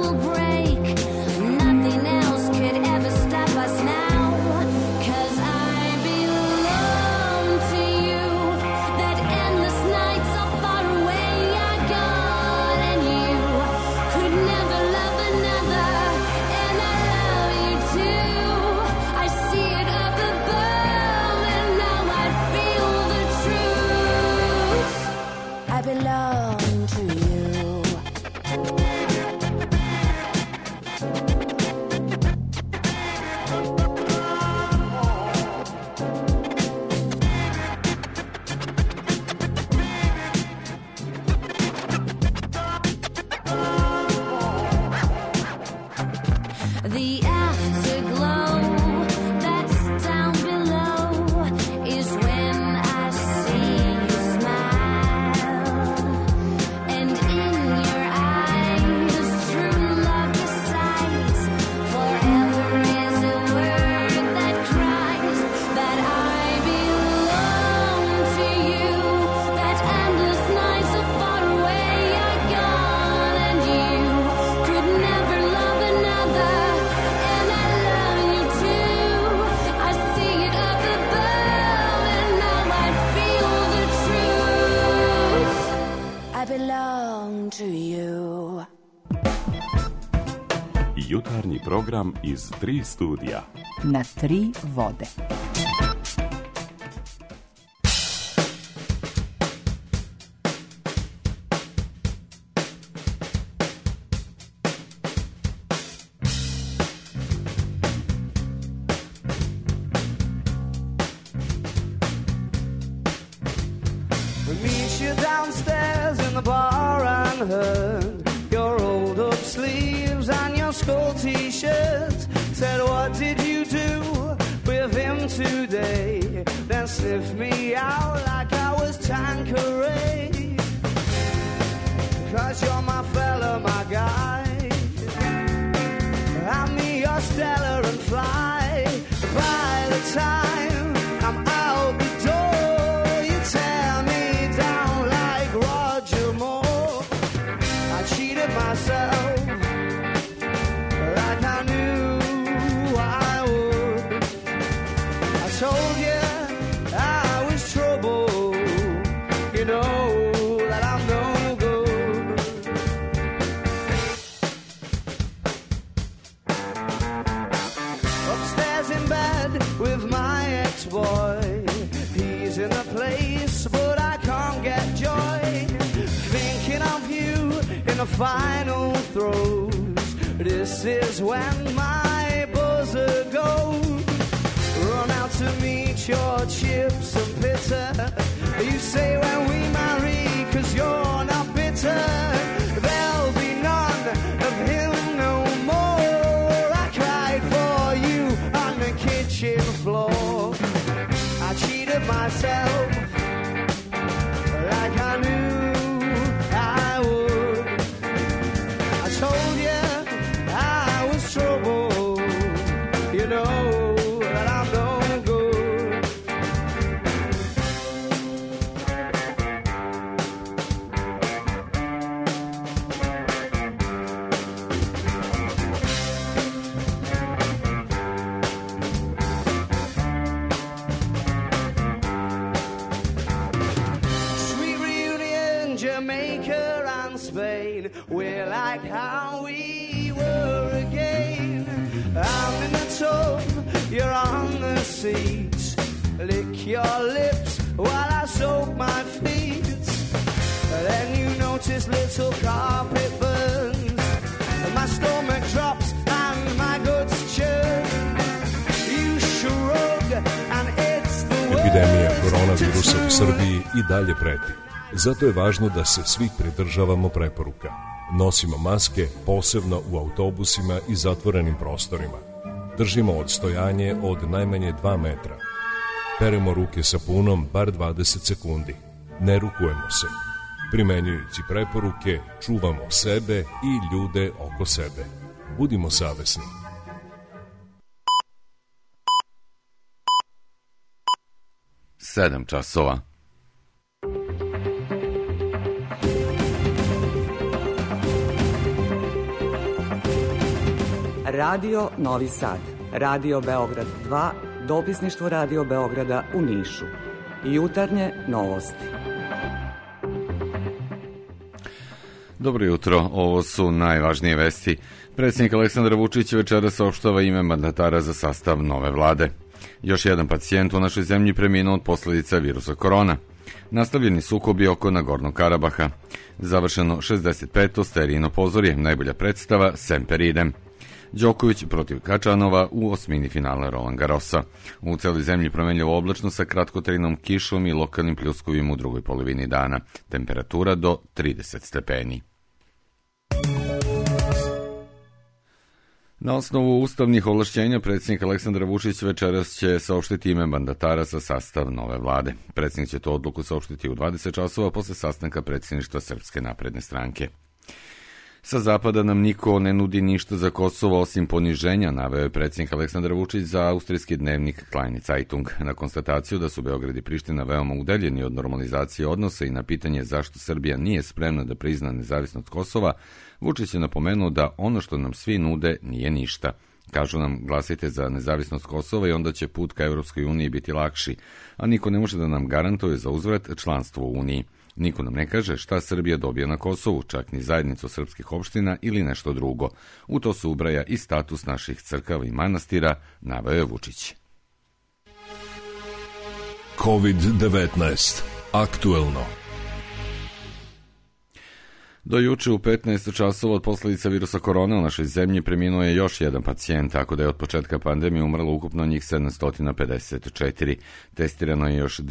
Cause I jutarnji program iz 3 studija. Na 3 vode. Sniff me out like I was Tanqueray, 'cause you're my fella, my guy. I'm your Stella and fly. By the time I'm out the door, you tear me down like Roger Moore. I cheated myself like I knew I would. I told you you know that I'm no good. Upstairs in bed with my ex-boy, he's in a place but I can't get joy. Thinking of you in the final throes, this is when my buzzer goes. Run out to meet your chips and bitter. You say when we marry, 'cause you're not bitter, there'll be none of him no more. I cried for you on the kitchen floor. I cheated myself like I knew I would. I told you I was trouble, you know. We're like how we were again. I'm in the tub, you're on the seats. Lick your lips while I soak my feet. Then you notice little carpet burns. My stomach drops and my guts churn. You shrug and it's the worst. Epidemija koronavirusa u Srbiji i dalje preti. Zato je važno da se svi pridržavamo preporuka. Nosimo maske, posebno u autobusima i zatvorenim prostorima. Držimo odstojanje od najmanje 2 metra. Peremo ruke sapunom bar 20 sekundi. Ne rukujemo se. Primenjujući preporuke, čuvamo sebe i ljude oko sebe. Budimo savesni. Sedam časova. Radio Novi Sad, Radio Beograd 2, dopisništvo Radio Beograda u Nišu. Jutarnje novosti. Dobro jutro, ovo su najvažnije vesti. Predsjednik Aleksandar Vučić večera saopštava ime mandatara za sastav nove vlade. Još jedan pacijent u našoj zemlji preminuo od posljedica virusa korona. Nastavljeni sukobi oko Nagornog Karabaha. Završeno 65. Sterijino pozorje, najbolja predstava Semper idem. Đoković protiv Kačanova u osmini finala Roland Garrosa. U celoj zemlji promenljivo oblačno sa kratkotrajnom kišom i lokalnim pljuskovima u drugoj polovini dana. Temperatura do 30 stepeni. Na osnovu ustavnih ovlašćenja predsjednik Aleksandar Vučić večeras će saopštiti ime mandatara za sastav nove vlade. Predsjednik će to odluku saopštiti u 20 časova posle sastanka predsjedništva Srpske napredne stranke. Sa zapada nam niko ne nudi ništa za Kosovo osim poniženja, naveo je predsjednik Aleksandar Vučić za austrijski dnevnik Kleine Zeitung. Na konstataciju da su Beograd i Priština veoma udaljeni od normalizacije odnosa i na pitanje zašto Srbija nije spremna da prizna nezavisnost Kosova, Vučić je napomenuo da ono što nam svi nude nije ništa. Kažu nam, glasajte za nezavisnost Kosova i onda će put ka Europskoj uniji biti lakši, a niko ne može da nam garantuje za uzvrat članstvo u Uniji. Niko nam ne kaže šta Srbija dobija na Kosovu, čak ni zajednicu srpskih opština ili nešto drugo. U to se ubraja i status naših crkava i manastira, naveo je Vučić. COVID-19. Aktuelno. Do juče u 15 časova od posledica virusa korona u našoj zemlji preminuo je još jedan pacijent, tako da je od početka pandemije umrlo ukupno njih 754. Testirano je još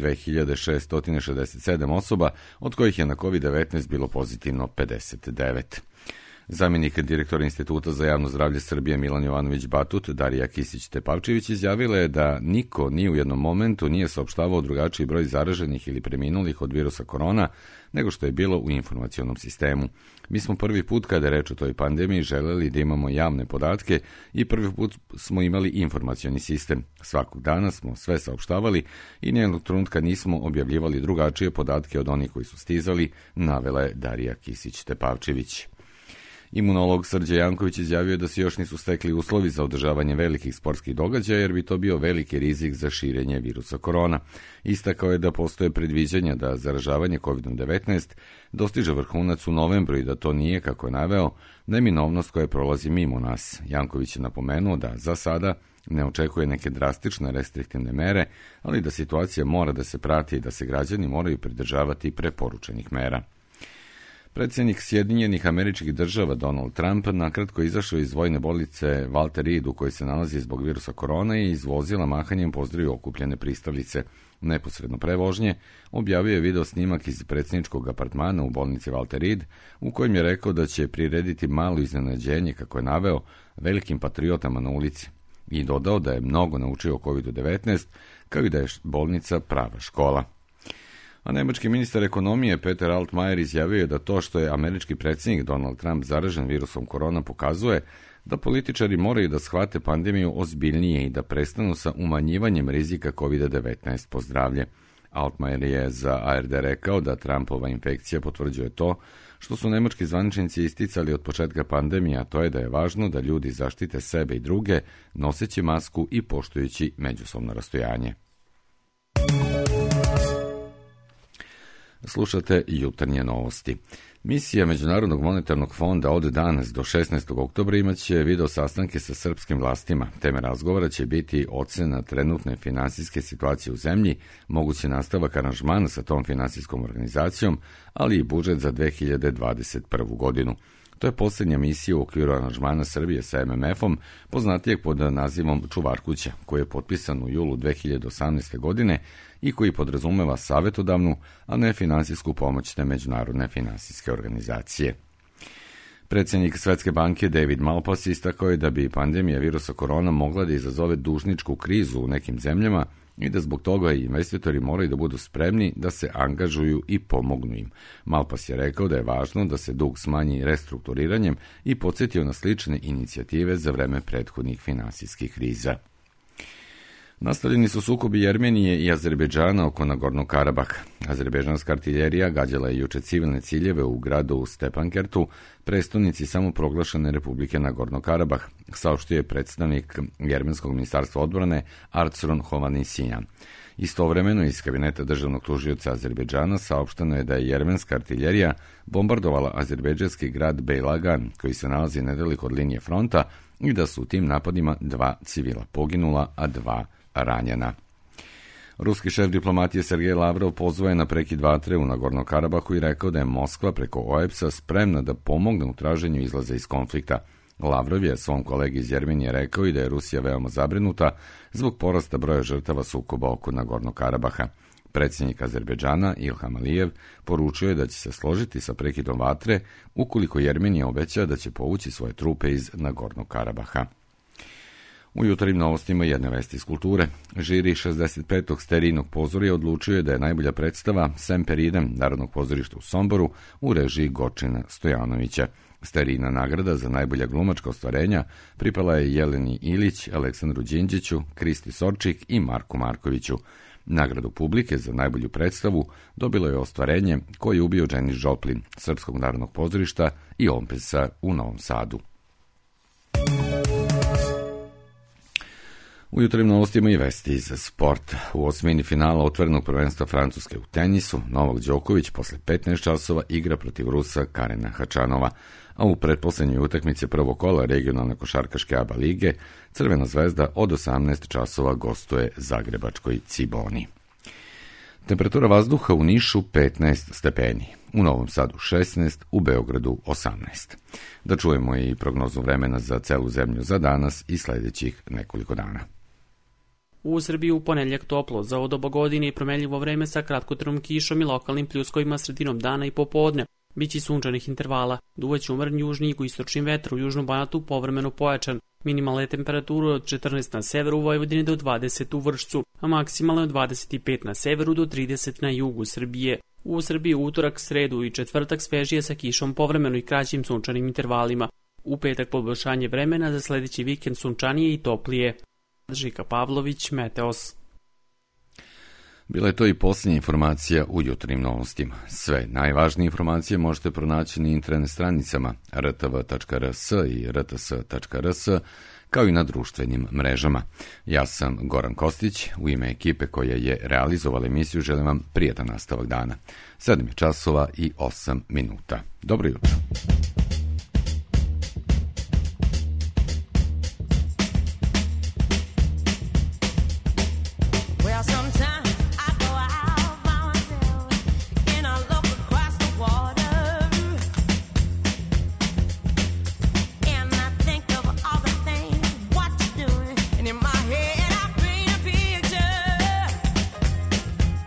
2667 osoba, od kojih je na COVID-19 bilo pozitivno 59. Zamjenik direktora Instituta za javno zdravlje Srbije Milan Jovanović Batut, Darija Kisić-Tepavčević izjavila je da niko ni u jednom momentu nije saopštavao drugačiji broj zaraženih ili preminulih od virusa korona nego što je bilo u informacionom sistemu. Mi smo prvi put kada je reč o toj pandemiji želeli da imamo javne podatke i prvi put smo imali informacioni sistem. Svakog dana smo sve saopštavali i nijednog trenutka nismo objavljivali drugačije podatke od onih koji su stizali, navela je Darija Kisić-Tepavčević. Imunolog Srđe Janković izjavio da se još nisu stekli uslovi za održavanje velikih sportskih događaja jer bi to bio veliki rizik za širenje virusa korona. Istakao je da postoje predviđanja da zaražavanje COVID-19 dostiže vrhunac u novembru i da to nije, kako je naveo, neminovnost koja prolazi mimo nas. Janković je napomenuo da za sada ne očekuje neke drastične restriktivne mere, ali da situacija mora da se prati i da se građani moraju pridržavati preporučenih mera. Predsjednik Sjedinjenih Američkih Država Donald Trump nakratko izašao iz vojne bolnice Walter Reed u kojoj se nalazi zbog virusa korona i iz vozila mahanjem pozdravio okupljene pristalice. Neposredno pre vožnje objavio je video snimak iz predsjedničkog apartmana u bolnici Walter Reed u kojem je rekao da će prirediti malo iznenađenje, kako je naveo, velikim patriotama na ulici i dodao da je mnogo naučio o COVID-19 kao i da je bolnica prava škola. A nemački ministar ekonomije Peter Altmaier izjavio je da to što je američki predsjednik Donald Trump zaražen virusom korona pokazuje da političari moraju da shvate pandemiju ozbiljnije i da prestanu sa umanjivanjem rizika COVID-19 po zdravlje. Altmaier je za ARD rekao da Trumpova infekcija potvrđuje to što su nemački zvaničnici isticali od početka pandemije, a to je da je važno da ljudi zaštite sebe i druge noseći masku i poštujući međusobno rastojanje. Slušate jutarnje novosti. Misija Međunarodnog monetarnog fonda od danas do 16. oktobra imaće video sastanke sa srpskim vlastima. Teme razgovora će biti ocena trenutne finansijske situacije u zemlji, mogući nastavak aranžmana sa tom finansijskom organizacijom, ali i budžet za 2021. godinu. To je posljednja misija u okviru aranžmana Srbije sa MMF-om, poznatijeg pod nazivom Čuvarkuća, koji je potpisan u julu 2018. godine i koji podrazumeva savjetodavnu, a ne finansijsku pomoć te međunarodne finansijske organizacije. Predsjednik Svetske banke David Malpass istakao je da bi pandemija virusa korona mogla da izazove dužničku krizu u nekim zemljama i da zbog toga i investitori moraju da budu spremni da se angažuju i pomognu im. Malpass je rekao da je važno da se dug smanji restrukturiranjem i podsjetio na slične inicijative za vreme prethodnih finansijskih kriza. Nastavljeni su sukobi Jermenije i Azerbejdžana oko Nagornog Karabaha. Azerbejdžanska artiljerija gađala je juče civilne ciljeve u gradu Stepankertu, prestonici samoproglašene Republike Nagornog Karabaha, saopštio je predstavnik Jermenskog ministarstva odbrane Artsrun Hovanisijan. Istovremeno iz kabineta državnog tužioca Azerbejdžana saopšteno je da je jermenska artiljerija bombardovala azerbejdžanski grad Bejlagan, koji se nalazi nedaleko od linije fronta, i da su u tim napadima 2 civila poginula, a 2 ranjena. Ruski šef diplomatije Sergej Lavrov pozvao je na prekid vatre u Nagornom Karabahu i rekao da je Moskva preko OEBS-a spremna da pomogne u traženju izlaza iz konflikta. Lavrov je svom kolegi iz Jermenije rekao i da je Rusija veoma zabrinuta zbog porasta broja žrtava sukoba oko Nagornog Karabaha. Predsjednik Azerbejdžana Ilham Alijev poručio je da će se složiti sa prekidom vatre ukoliko Jermenija obeća da će povući svoje trupe iz Nagornog Karabaha. U jutarnjim novostima jedne vesti iz kulture. Žiri 65. Sterijnog pozorja odlučio je da je najbolja predstava Semper Idem Narodnog pozorišta u Somboru u režiji Gočina Stojanovića. Sterijina nagrada za najbolja glumačka ostvarenja pripala je Jeleni Ilić, Aleksandru Đinđiću, Kristi Sorčik i Marku Markoviću. Nagradu publike za najbolju predstavu dobilo je ostvarenje Ko je ubio Janis Joplin, Srpskog narodnog pozorišta i Ompesa u Novom Sadu. U jutarnjim novostima i vesti iz sporta. U osmini finala otvorenog prvenstva Francuske u tenisu, Novak Đoković posle 15 časova igra protiv Rusa Karena Hačanova, a u pretposlednjoj utakmici prvog kola regionalne košarkaške ABA lige Crvena zvezda od 18 časova gostuje Zagrebačkoj Ciboni. Temperatura vazduha u Nišu 15 stepeni, u Novom Sadu 16, u Beogradu 18. Da čujemo i prognozu vremena za celu zemlju za danas i sledećih nekoliko dana. U Srbiji u ponedjeljak toplo, za ovo doba godine i promenljivo vreme sa kratkotrajnom kišom i lokalnim pljuskovima sredinom dana i popodne. Biće sunčanih intervala, duvaće umeren južni i jugoistočni vetar, u južnom Banatu povremeno pojačan. Minimalne temperature od 14 na severu u Vojvodini do 20 u Vršcu, a maksimalne od 25 na severu do 30 na jugu Srbije. U Srbiji utorak, sredu i četvrtak svežije sa kišom povremeno i kraćim sunčanim intervalima. U petak poboljšanje vremena, za sledeći vikend sunčanije i toplije. Žika Pavlović, Meteos. Bila je to i posljednja informacija u jutarnjim novostima. Sve najvažnije informacije možete pronaći na internet stranicama rtv.rs i rts.rs, kao i na društvenim mrežama. Ja sam Goran Kostić, u ime ekipe koja je realizovala emisiju želim vam prijatan nastavak dana. 7 je časova i 8 minuta. Dobro jutro.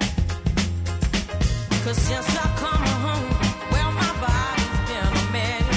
Since I come home, well, my body's been a mess.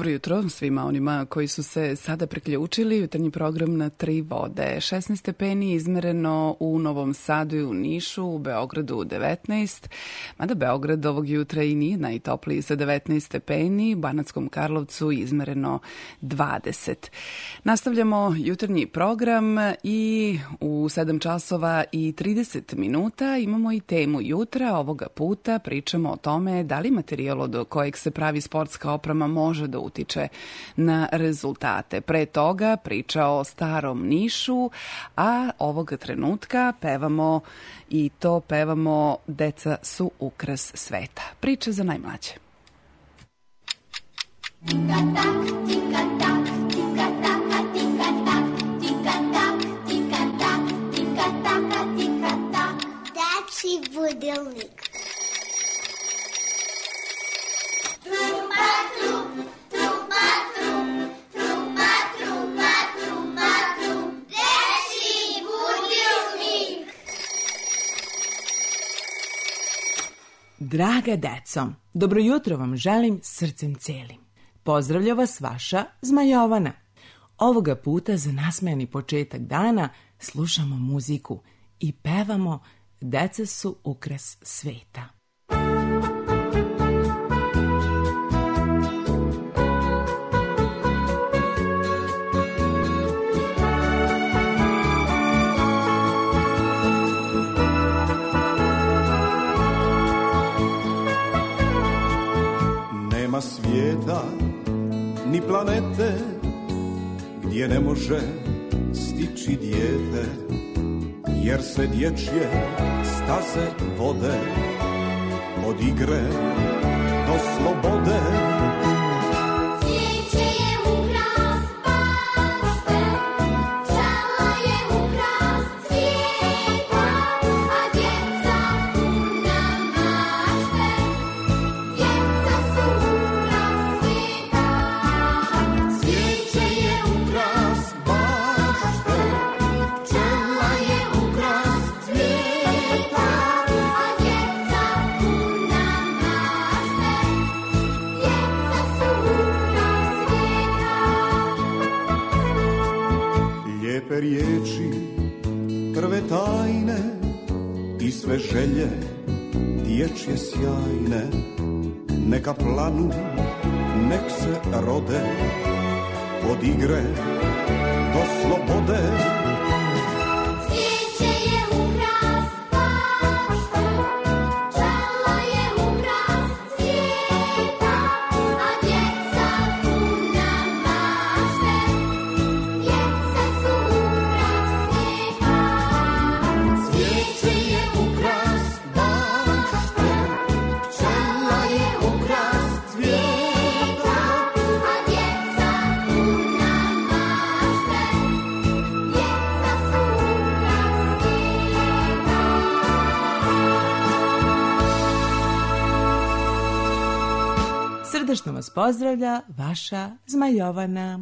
Dobro jutro svima onima koji su se sada priključili. Jutarnji program na 3 vode. 16 stepeni izmereno u Novom Sadu i u Nišu, u Beogradu 19. Mada Beograd ovog jutra i nije najtopliji sa 19 stepeni, u Banatskom Karlovcu izmereno 20. Nastavljamo jutarnji program i u 7 časova i 30 minuta imamo i temu jutra. Ovoga puta pričamo o tome da li materijal od kojeg se pravi sportska oprema može da utiče na rezultate. Pre toga priča o starom Nišu, a ovoga trenutka pevamo i to pevamo Deca su ukras sveta. Priča za najmlađe. Tika-tak, tika-tak, tika-taka, tika-tak, tika-tak, tika-tak, tika-taka, tika-tak. Dečji budilnik. Trupa-trup, trupa-trup, trupa-trupa, trupa-trup. Dečji budilnik. Draga deco, dobro jutro vam želim srcem celim. Pozdravlja vas vaša Zmajovana. Ovoga puta za nasmejani početak dana slušamo muziku i pevamo Deca su ukras sveta. Nema svijeta ni planete gdje ne može stići dijete, jer se dječje staze vode od igre do slobode. Cvijeće je ukras bašte, pčela je ukras cvijeta, a djeca puna mašte, djeca su ukras svijeta. Cvijeće je ukras bašte, pčela je ukras cvijeta, A djeca puna mašte, djeca su ukras svijeta. lijepe riječi, prve tajne i sve želje dječje sjajne, neka planu, nek se rode od igre do slobode. Cvijeće je ukras bašte, pčela je ukras cvijeta, a djeca puna mašte, djeca su ukras svijeta. Cvijeće je ukras bašte, pčela je ukras cvijeta, A djeca puna mašte, djeca su ukras svijeta. Srdačno vas pozdravlja vaša Zmajovana.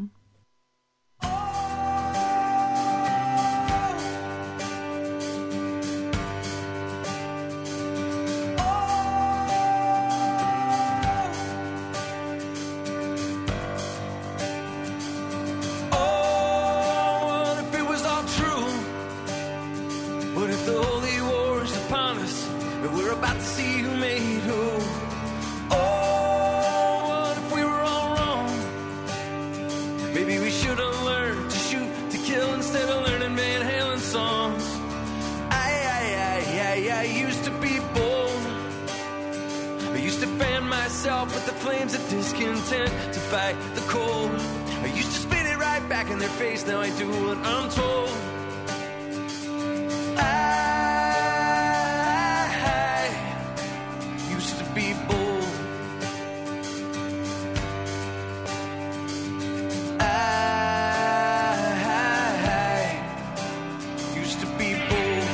Oh, what if it was all true? What if the holy war is upon us and we're about to see who made who? Oh, what if we were all wrong? Maybe we should have learned to shoot, to kill instead of learning Van Halen songs. I used to be bold. I used to fan myself with the flames of discontent to fight the cold. I used to spit it right back in their face, now I do what I'm told. I used to be bold. I used to be bold.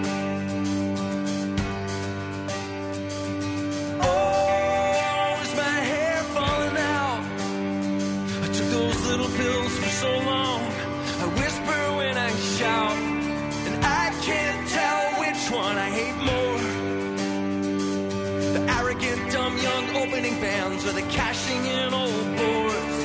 Oh, is my hair falling out? I took those little pills for so long. I whisper when I shout, and I can't tell which one I hate more. The arrogant, dumb, young opening bands or the cashing in old boards.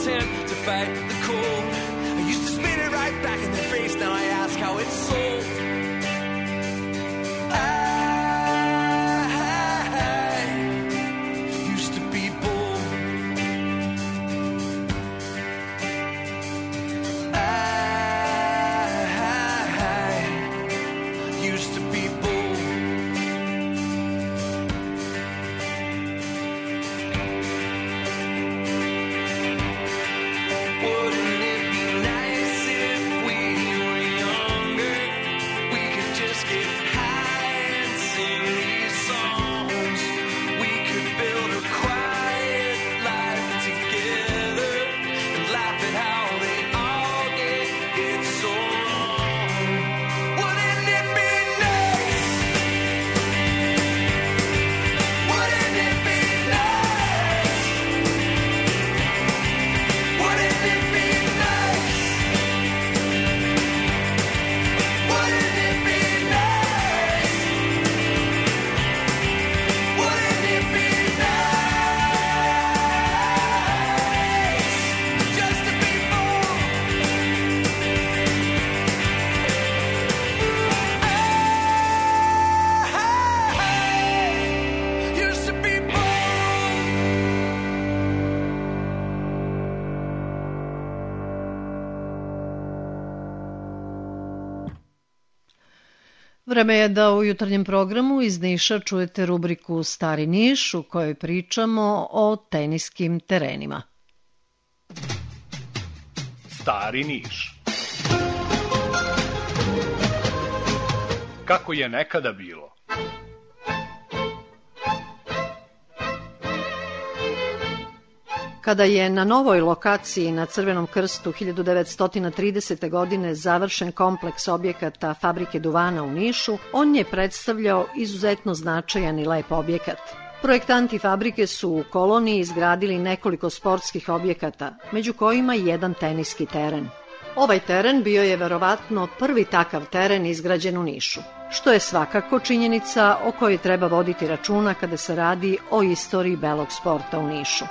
tent to fight the cold. I used to spin it right back in their face, now I ask how it's sold. Vreme je da u jutarnjem programu iz Niša čujete rubriku Stari Niš u kojoj pričamo o teniskim terenima. Stari Niš. Kako je nekada bilo? Kada je na novoj lokaciji na Crvenom krstu 1930. godine završen kompleks objekata Fabrike duvana u Nišu, on je predstavljao izuzetno značajan i lep objekat. Projektanti fabrike su u koloniji izgradili nekoliko sportskih objekata, među kojima i jedan teniski teren. Ovaj teren bio je verovatno prvi takav teren izgrađen u Nišu, što je svakako činjenica o kojoj treba voditi računa kada se radi o istoriji belog sporta u Nišu.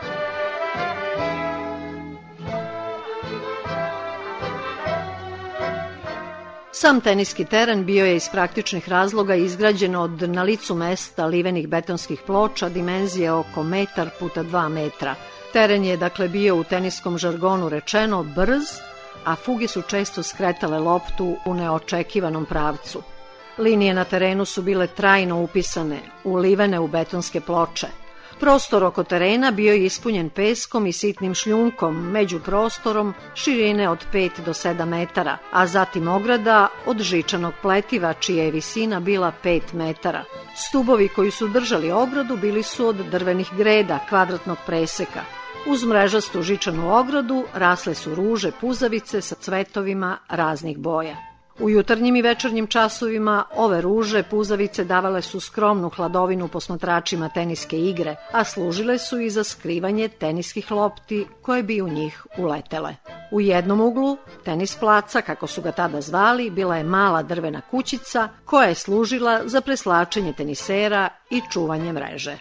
Sam teniski teren bio je iz praktičnih razloga izgrađen od na licu mesta livenih betonskih ploča dimenzije oko 1 x 2 metra. Teren je dakle bio u teniskom žargonu rečeno brz, a fuge su često skretale loptu u neočekivanom pravcu. Linije na terenu su bile trajno upisane, ulivene u betonske ploče. Prostor oko terena bio je ispunjen peskom i sitnim šljunkom, među prostorom širine od 5 do 7 metara, a zatim ograda od žičanog pletiva čija je visina bila 5 metara. Stubovi koji su držali ogradu bili su od drvenih greda kvadratnog preseka. Uz mrežastu žičanu ogradu rasle su ruže puzavice sa cvetovima raznih boja. U jutarnjim i večernjim časovima ove ruže puzavice davale su skromnu hladovinu posmatračima teniske igre, a služile su i za skrivanje teniskih lopti koje bi u njih uletele. U jednom uglu, tenis placa, kako su ga tada zvali, bila je mala drvena kućica koja je služila za preslačenje tenisera i čuvanje mreže.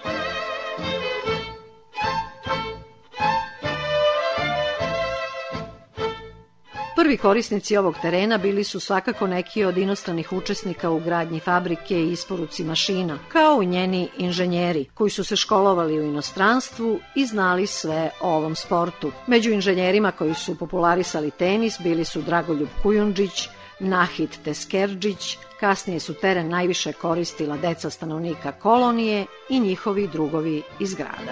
Prvi korisnici ovog terena bili su svakako neki od inostranih učesnika u gradnji fabrike i isporuci mašina, kao i njeni inženjeri, koji su se školovali u inostranstvu i znali sve o ovom sportu. Među inženjerima koji su popularisali tenis bili su Dragoljub Kujundžić, Nahid Teskerđić, kasnije su teren najviše koristila deca stanovnika kolonije i njihovi drugovi iz grada.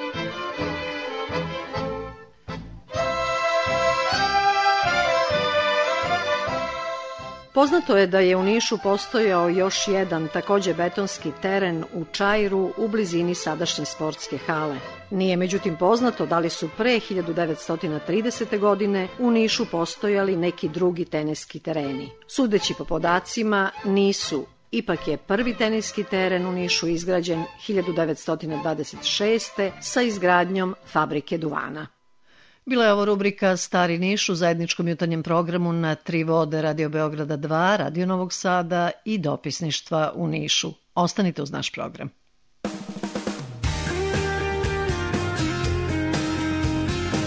Poznato je da je u Nišu postojao još jedan takođe betonski teren u Čairu u blizini sadašnje sportske hale. Nije međutim poznato da li su pre 1930. godine u Nišu postojali neki drugi teniski tereni. Sudeći po podacima nisu. Ipak je prvi teniski teren u Nišu izgrađen 1926. sa izgradnjom Fabrike duvana. Bila je ovo rubrika Stari Niš u zajedničkom jutarnjem programu na 3 vode Radio Beograda 2, Radio Novog Sada i dopisništva u Nišu. Ostanite uz naš program.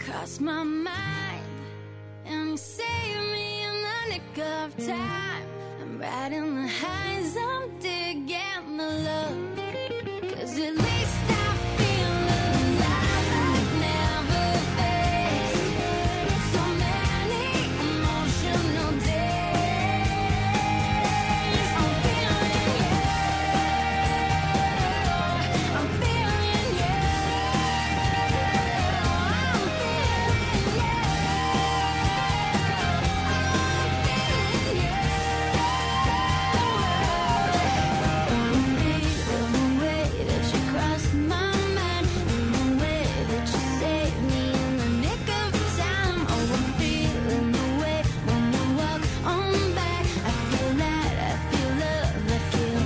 crossed my mind, and you saved me in the nick of time. I'm riding the highs, I'm digging the low, 'cause at least I feel alive. I've never faced so many emotional days. I'm feeling you, I'm feeling you, I'm feeling you, the way that you crossed my mind, the way that you saved me in the nick of time. Oh, I'm feeling the way when you walk on by. I feel light, I feel love, I feel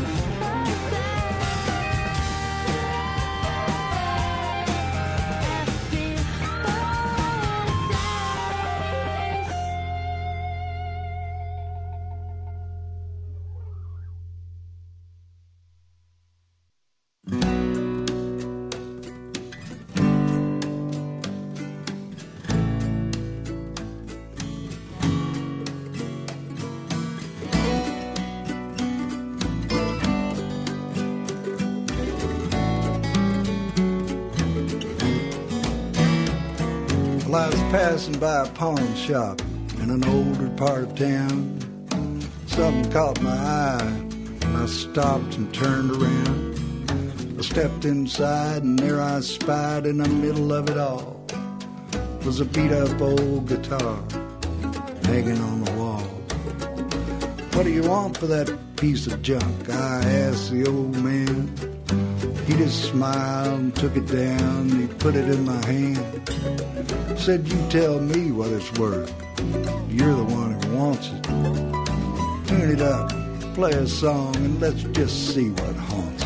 Well, I was passing by a pawn shop in an older part of town. Something caught my eye, and I stopped and turned around. I stepped inside, and there I spied in the middle of it all was a beat-up old guitar hanging on the wall. What do you want for that piece of junk? I asked the old man. He just smiled and took it down, and he put it in my hand. Said, you tell me what it's worth. You're the one who wants it. Tune it up, play a song, and let's just see what haunts it.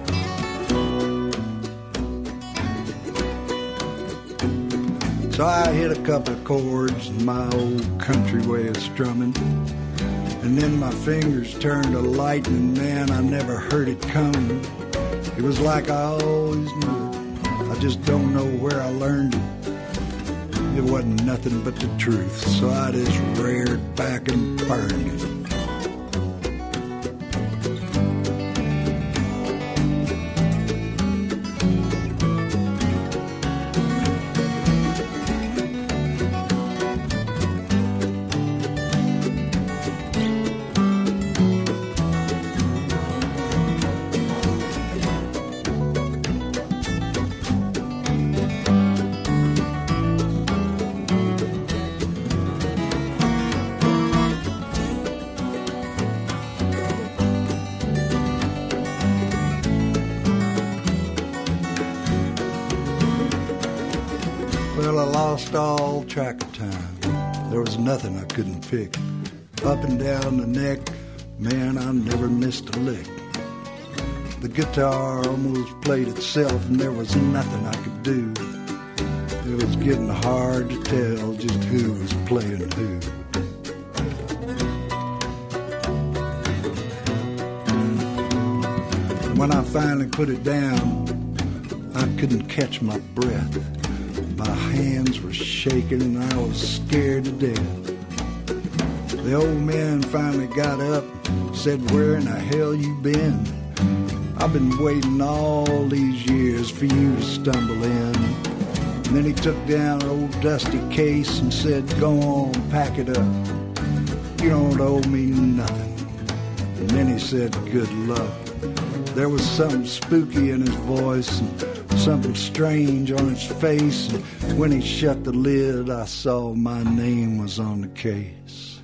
So I hit a couple of chords in my old country way of strumming, and then my fingers turned to lightning. Man, I never heard it coming. It was like I always knew it. I just don't know where I learned it. It wasn't nothing but the truth, so I just reared back and burned it. Well, I lost all track of time. There was nothing I couldn't fix. Up and down the neck, man, I never missed a lick. The guitar almost played itself, and there was nothing I could do. It was getting hard to tell just who was playing who. When I finally put it down, I couldn't catch my breath. My hands were shaking and I was scared to death. The old man finally got up, said, where in the hell you been? I've been waiting all these years for you to stumble in. And then he took down an old dusty case and said, go on, pack it up. You don't owe me nothing. And then he said, good luck. There was something spooky in his voice and something strange on his face. And when he shut the lid, I saw my name was on the case.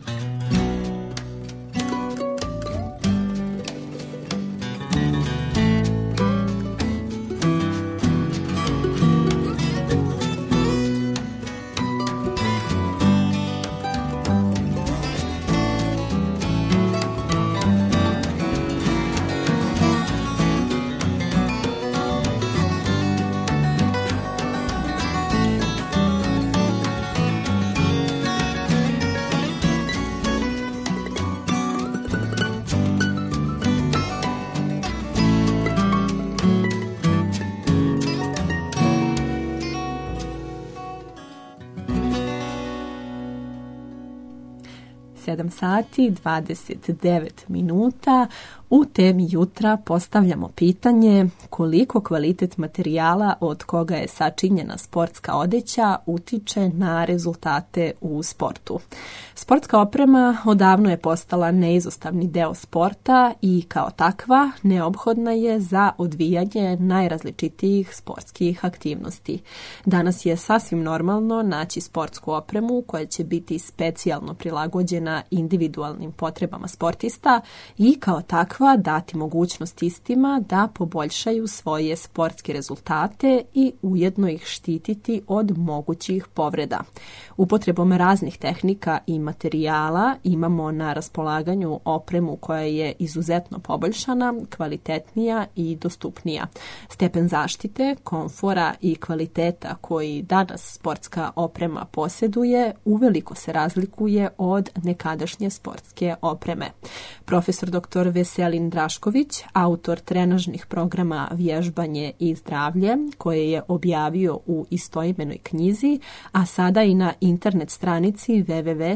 7 sati 29 minuta. U temi jutra postavljamo pitanje koliko kvalitet materijala od koga je sačinjena sportska odeća utiče na rezultate u sportu. Sportska oprema odavno je postala neizostavni deo sporta i kao takva neophodna je za odvijanje najrazličitijih sportskih aktivnosti. Danas je sasvim normalno naći sportsku opremu koja će biti specijalno prilagođena individualnim potrebama sportista i kao takva dati mogućnost istima da poboljšaju svoje sportske rezultate i ujedno ih štititi od mogućih povreda. Upotrebom raznih tehnika i materijala imamo na raspolaganju opremu koja je izuzetno poboljšana, kvalitetnija i dostupnija. Stepen zaštite, komfora i kvaliteta koji danas sportska oprema posjeduje uveliko se razlikuje od nekadašnje sportske opreme. Profesor dr. Veselin Drašković, autor trenažnih programa Vježbanje i zdravlje, koje je objavio u istoimenoj knjizi, a sada i na internet stranici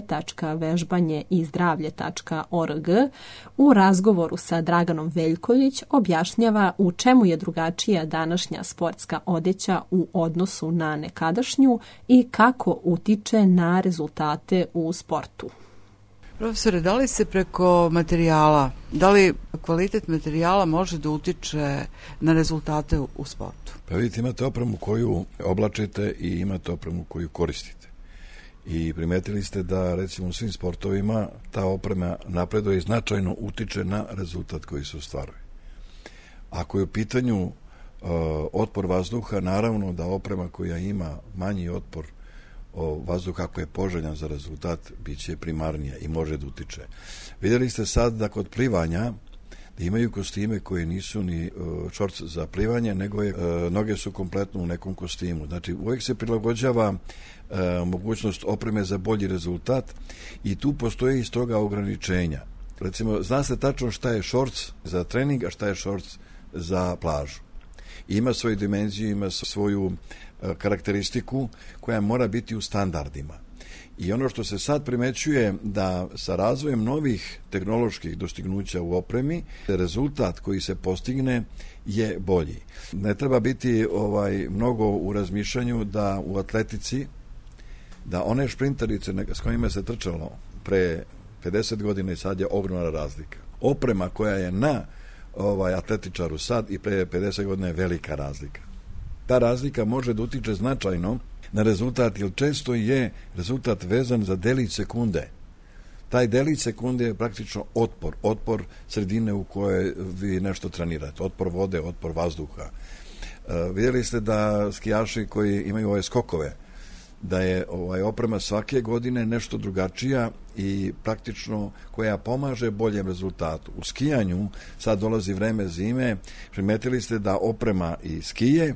www.vežbanjeizdravlje.org, u razgovoru sa Draganom Veljković objašnjava u čemu je drugačija današnja sportska odeća u odnosu na nekadašnju i kako utiče na rezultate u sportu. Profesore, da li se preko materijala, da li kvalitet materijala može da utiče na rezultate u sportu? Pa vidite, imate opremu koju oblačite i imate opremu koju koristite. I primetili ste da recimo u svim sportovima ta oprema napreduje i značajno utiče na rezultat koji se ostvaruje. Ako je u pitanju otpor vazduha, naravno da oprema koja ima manji otpor vazduh kako je poželjan za rezultat bit će primarnija i može da utiče. Vidjeli ste sad da kod plivanja da imaju kostime koje nisu ni šorc za plivanje, nego noge su kompletno u nekom kostimu. Znači uvijek se prilagođava mogućnost opreme za bolji rezultat i tu postoje i stroga ograničenja. Recimo, zna se tačno šta je šorc za trening, a šta je šorc za plažu. Ima svoju dimenziju, ima svoju karakteristiku koja mora biti u standardima. I ono što se sad primećuje da sa razvojem novih tehnoloških dostignuća u opremi, rezultat koji se postigne je bolji. Ne treba biti mnogo u razmišljanju da u atletici, da one šprinterice s kojima se trčalo pre 50 godina i sad je ogromna razlika. Oprema koja je na atletičaru sad i pre 50 godina je velika razlika. Ta razlika može da utiče značajno na rezultat, jer često je rezultat vezan za delić sekunde. Taj delić sekunde je praktično otpor sredine u kojoj vi nešto trenirate, otpor vode, otpor vazduha. Vidjeli ste da skijaši koji imaju ove skokove, da je oprema svake godine nešto drugačija i praktično koja pomaže boljem rezultatu. U skijanju sad dolazi vreme zime, primetili ste da oprema i skije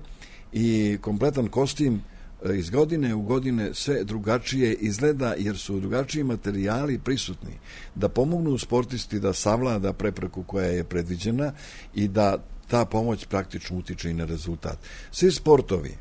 i kompletan kostim iz godine u godine sve drugačije izgleda jer su drugačiji materijali prisutni da pomognu sportisti da savlada prepreku koja je predviđena i da ta pomoć praktično utiče i na rezultat. Svi sportovi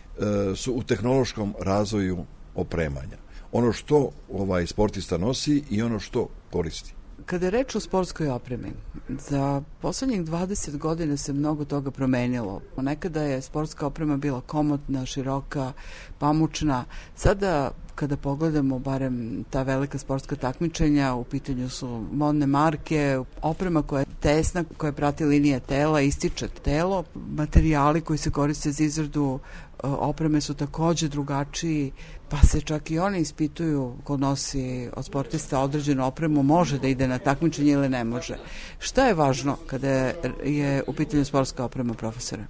su u tehnološkom razvoju opremanja. Ono što sportista nosi i ono što koristi. Kada je reč o sportskoj opremi, za poslednjih 20 godina se mnogo toga promenilo. Nekada je sportska oprema bila komotna, široka, pamučna. Sada, kada pogledamo barem ta velika sportska takmičenja, u pitanju su modne marke, oprema koja je tesna, koja prati linije tela, ističe telo. Materijali koji se koriste za izradu opreme su takođe drugačiji, pa se čak i oni ispituju ko nosi od sportista određenu opremu, može da ide na takmičenje ili ne može. Šta je važno kada je u pitanju sportska oprema, profesore?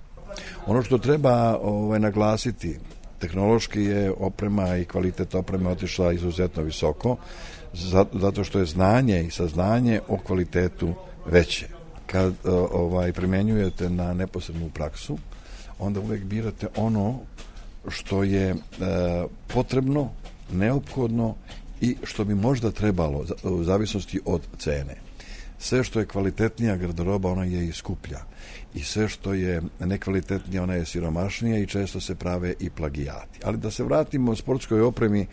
Ono što treba naglasiti, tehnološki je oprema i kvalitet opreme otišla izuzetno visoko, zato što je znanje i saznanje o kvalitetu veće. Kad primenjujete na neposrednu praksu, onda uvek birate ono što je potrebno, neophodno i što bi možda trebalo u zavisnosti od cene. Sve što je kvalitetnija garderoba, ona je i skuplja. I sve što je nekvalitetnija, ona je siromašnija i često se prave i plagijati. Ali da se vratimo o sportskoj opremi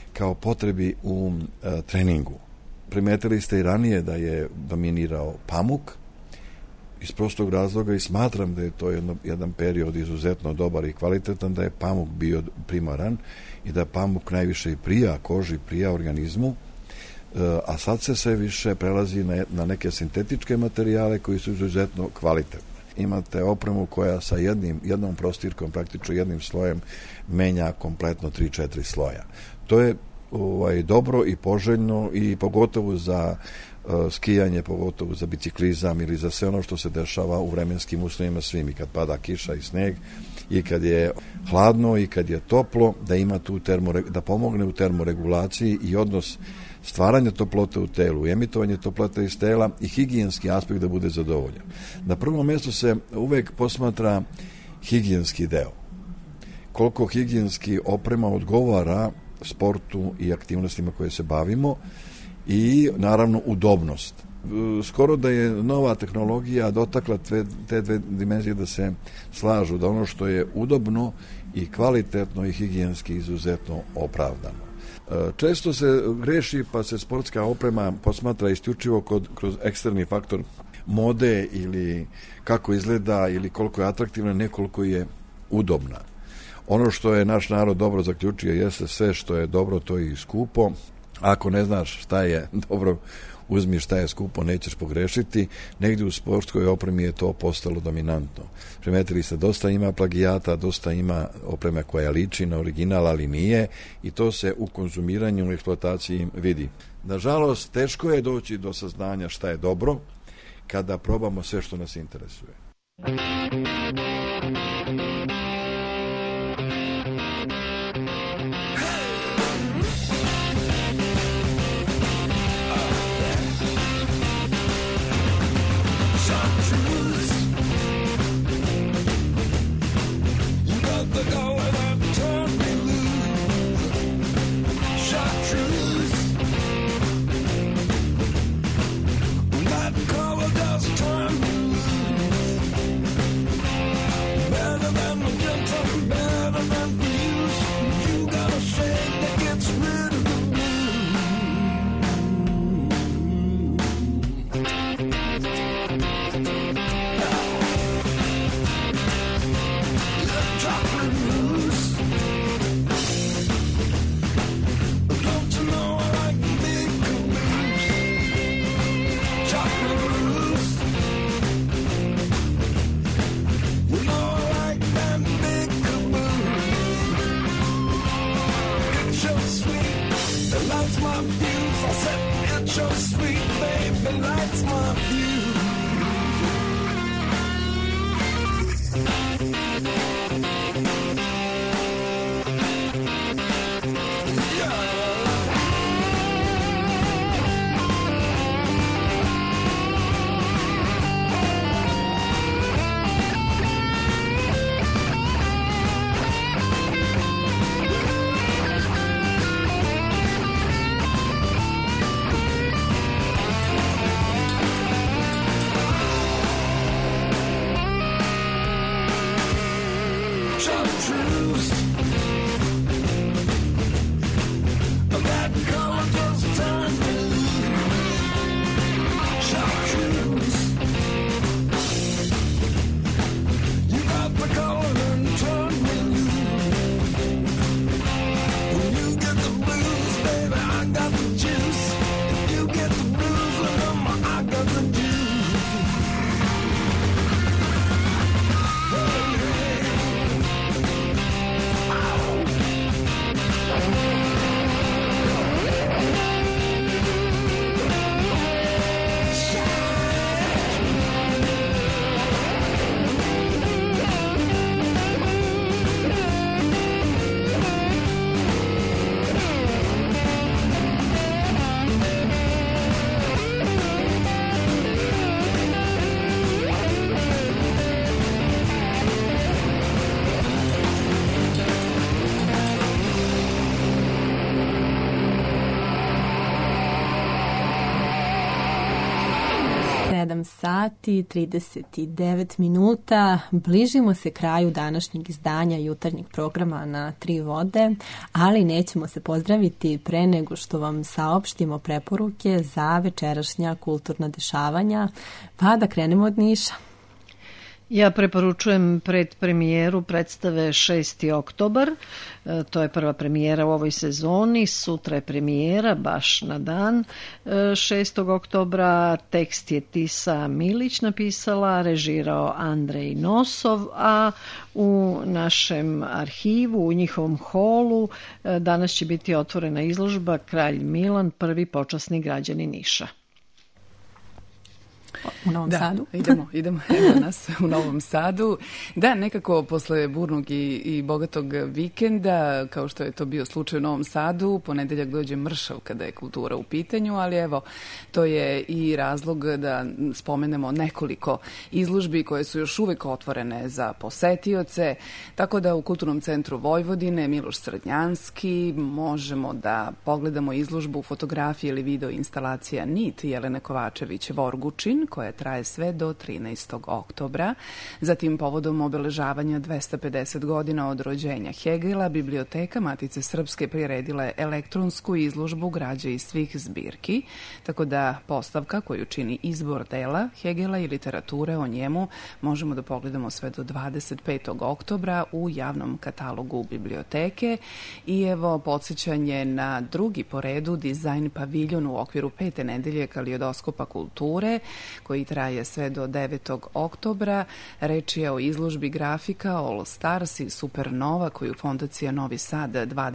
kao potrebi u treningu. Primetili ste i ranije da je dominirao pamuk, iz prostog razloga i smatram da je to jedan period izuzetno dobar i kvalitetan, da je pamuk bio primaran i da pamuk najviše i prija koži, prija organizmu, a sad se sve više prelazi na neke sintetičke materijale koji su izuzetno kvalitetni. Imate opremu koja sa jednom prostirkom, praktično jednim slojem, menja kompletno 3-4 sloja. To je dobro i poželjno i pogotovo za skijanje, pogotovo za biciklizam ili za sve ono što se dešava u vremenskim uslovima svim, i kad pada kiša i sneg i kad je hladno i kad je toplo, da ima tu da pomogne u termoregulaciji i odnos stvaranja toplote u telu, emitovanje toplote iz tela i higijenski aspekt da bude zadovoljan. Na prvom mjestu se uvek posmatra higijenski deo. Koliko higijenski oprema odgovara sportu i aktivnostima koje se bavimo i naravno udobnost. Skoro da je nova tehnologija dotakla te dve dimenzije da se slažu, da ono što je udobno i kvalitetno i higijenski izuzetno opravdano. Često se greši pa se sportska oprema posmatra isključivo kroz eksterni faktor mode ili kako izgleda ili koliko je atraktivna, nekoliko je udobna. Ono što je naš narod dobro zaključio jeste sve što je dobro, to je i skupo. Ako ne znaš šta je dobro, uzmi šta je skupo, nećeš pogrešiti. Negdje u sportskoj opremi je to postalo dominantno. Primetili se, dosta ima plagijata, dosta ima opreme koja liči na original, ali nije, i to se u konzumiranju i eksploataciji vidi. Nažalost, teško je doći do saznanja šta je dobro kada probamo sve što nas interesuje. 7 sati 39 minuta. Bližimo se kraju današnjeg izdanja jutarnjeg programa na Tri vode, ali nećemo se pozdraviti pre nego što vam saopštimo preporuke za večerašnja kulturna dešavanja, pa da krenemo od Niša. Ja preporučujem predpremijeru predstave 6. oktobar, to je prva premijera u ovoj sezoni, sutra je premijera baš na dan 6. oktobra, tekst je Tisa Milić napisala, režirao Andrej Nosov, a u našem arhivu, u njihovom holu, danas će biti otvorena izložba Kralj Milan, prvi počasni građanin Niša. U Novom Sadu. Idemo evo nas u Novom Sadu. Da, nekako posle burnog i bogatog vikenda, kao što je to bio slučaj u Novom Sadu, ponedeljak dođe mršav kada je kultura u pitanju, ali evo, to je i razlog da spomenemo nekoliko izložbi koje su još uvek otvorene za posetioce, tako da u Kulturnom centru Vojvodine Miloš Srednjanski možemo da pogledamo izložbu fotografije ili video instalacija Nit Jelene Kovačević Vorgučin, koja traje sve do 13. oktobra. Zatim, povodom obeležavanja 250 godina od rođenja Hegela, Biblioteka Matice Srpske priredila je elektronsku izložbu građe iz svih zbirki, tako da postavka koju čini izbor dela Hegela i literature o njemu možemo da pogledamo sve do 25. oktobra u javnom katalogu biblioteke. I evo podsjećanje na drugi po redu dizajn paviljon u okviru 5. nedelje Kaliodoskopa kulture, koji traje sve do 9. oktobra. Reč je o izložbi grafika All Stars i Supernova koju Fondacija Novi Sad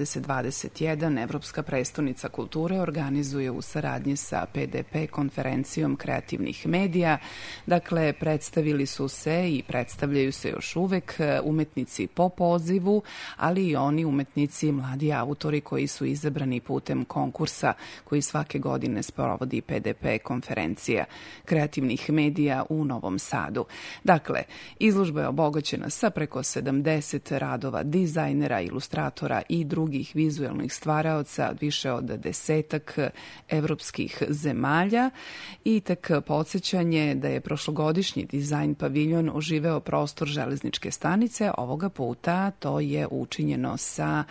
2021, Evropska prestonica kulture, organizuje u saradnji sa PDP konferencijom kreativnih medija. Dakle, predstavili su se i predstavljaju se još uvek umetnici po pozivu, ali i oni umetnici, mladi autori koji su izabrani putem konkursa koji svake godine sprovodi PDP konferencija kreativnih medija u Novom Sadu. Dakle, izložba je obogaćena sa preko 70 radova dizajnera, ilustratora i drugih vizuelnih stvaraoca od više od 10 evropskih zemalja i tek podsjećanje da je prošlogodišnji dizajn paviljon oživeo prostor železničke stanice. Ovoga puta to je učinjeno sa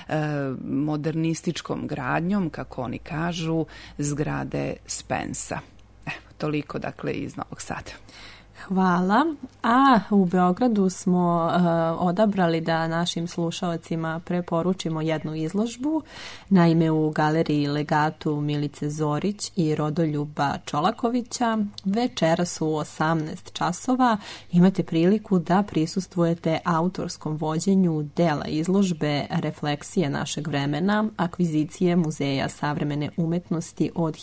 modernističkom gradnjom, kako oni kažu, zgrade Spensa. Toliko, dakle, iz Novog Sada. Hvala. A u Beogradu smo odabrali da našim slušalcima preporučimo jednu izložbu. Naime, u galeriji Legatu Milice Zorić i Rodoljuba Čolakovića večeras u 18 časova imate priliku da prisustvujete autorskom vođenju dela izložbe Refleksije našeg vremena, akvizicije Muzeja savremene umetnosti od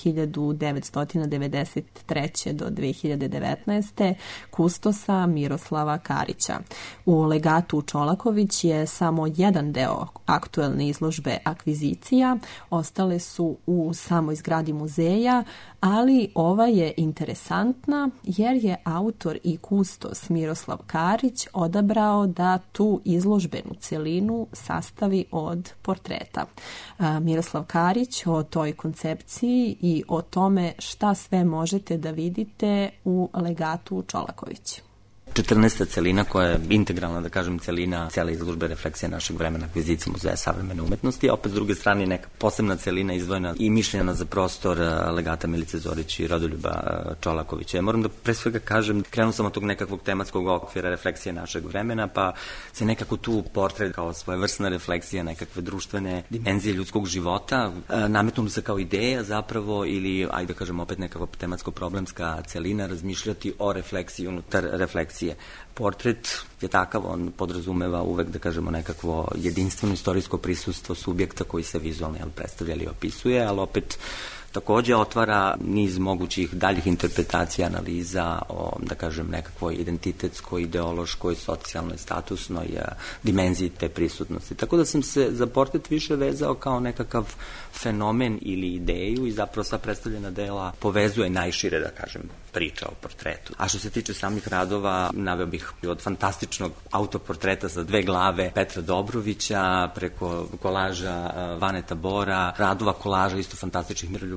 1993. do 2019. kustosa Miroslava Karića. U Legatu Čolaković je samo jedan deo aktuelne izložbe akvizicija, ostale su u samoj zgradi muzeja, ali ova je interesantna jer je autor i kustos Miroslav Karić odabrao da tu izložbenu celinu sastavi od portreta. Miroslav Karić o toj koncepciji i o tome šta sve možete da vidite u Legatu Čolaković. 14. celina koja je integralna, da kažem, celina cijele izložbe Refleksije našeg vremena, akvizicije Muzeja savremene umetnosti, a opet s druge strane neka posebna celina izdvojena i mišljena za prostor Legata Milice Zorić i Rodoljuba Čolakovića. Ja moram da pre svega kažem, krenuo sam od tog nekakvog tematskog okvira Refleksije našeg vremena, pa se nekako tu portret kao svojevrsna refleksija nekakve društvene dimenzije ljudskog života nametnu se kao ideja zapravo ili, ajde da kažem, opet nekakva tematsko-problemska celina razmišljati o refleksiji unutar refleksije. Portret je takav, on podrazumeva uvek, da kažemo, nekakvo jedinstveno istorijsko prisustvo subjekta koji se vizualno predstavlja ili opisuje, ali opet takođe otvara niz mogućih daljih interpretacija, analiza o, da kažem, nekakvoj identitetskoj, ideološkoj, socijalnoj, statusnoj dimenziji te prisutnosti. Tako da sam se za portret više vezao kao nekakav fenomen ili ideju i zapravo sva predstavljena dela povezuje najšire, da kažem, priča o portretu. A što se tiče samih radova, naveo bih od fantastičnog autoportreta sa 2 glave Petra Dobrovića, preko kolaža Vaneta Bora, radova kolaža isto fantastičnih Miroljuba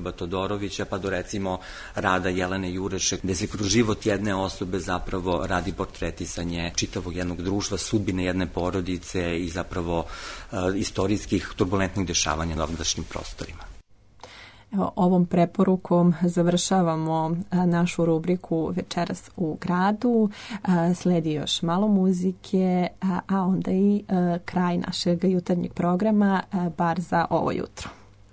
Miroljuba Todorovića, pa do recimo rada Jelene Jurešek, gde se kroz život jedne osobe zapravo radi portretisanje čitavog jednog društva, sudbine jedne porodice i zapravo istorijskih turbulentnih dešavanja na ovdašnjim prostorima. Evo, ovom preporukom završavamo našu rubriku Večeras u gradu. Sledi još malo muzike, a onda i kraj našeg jutarnjeg programa, bar za ovo jutro.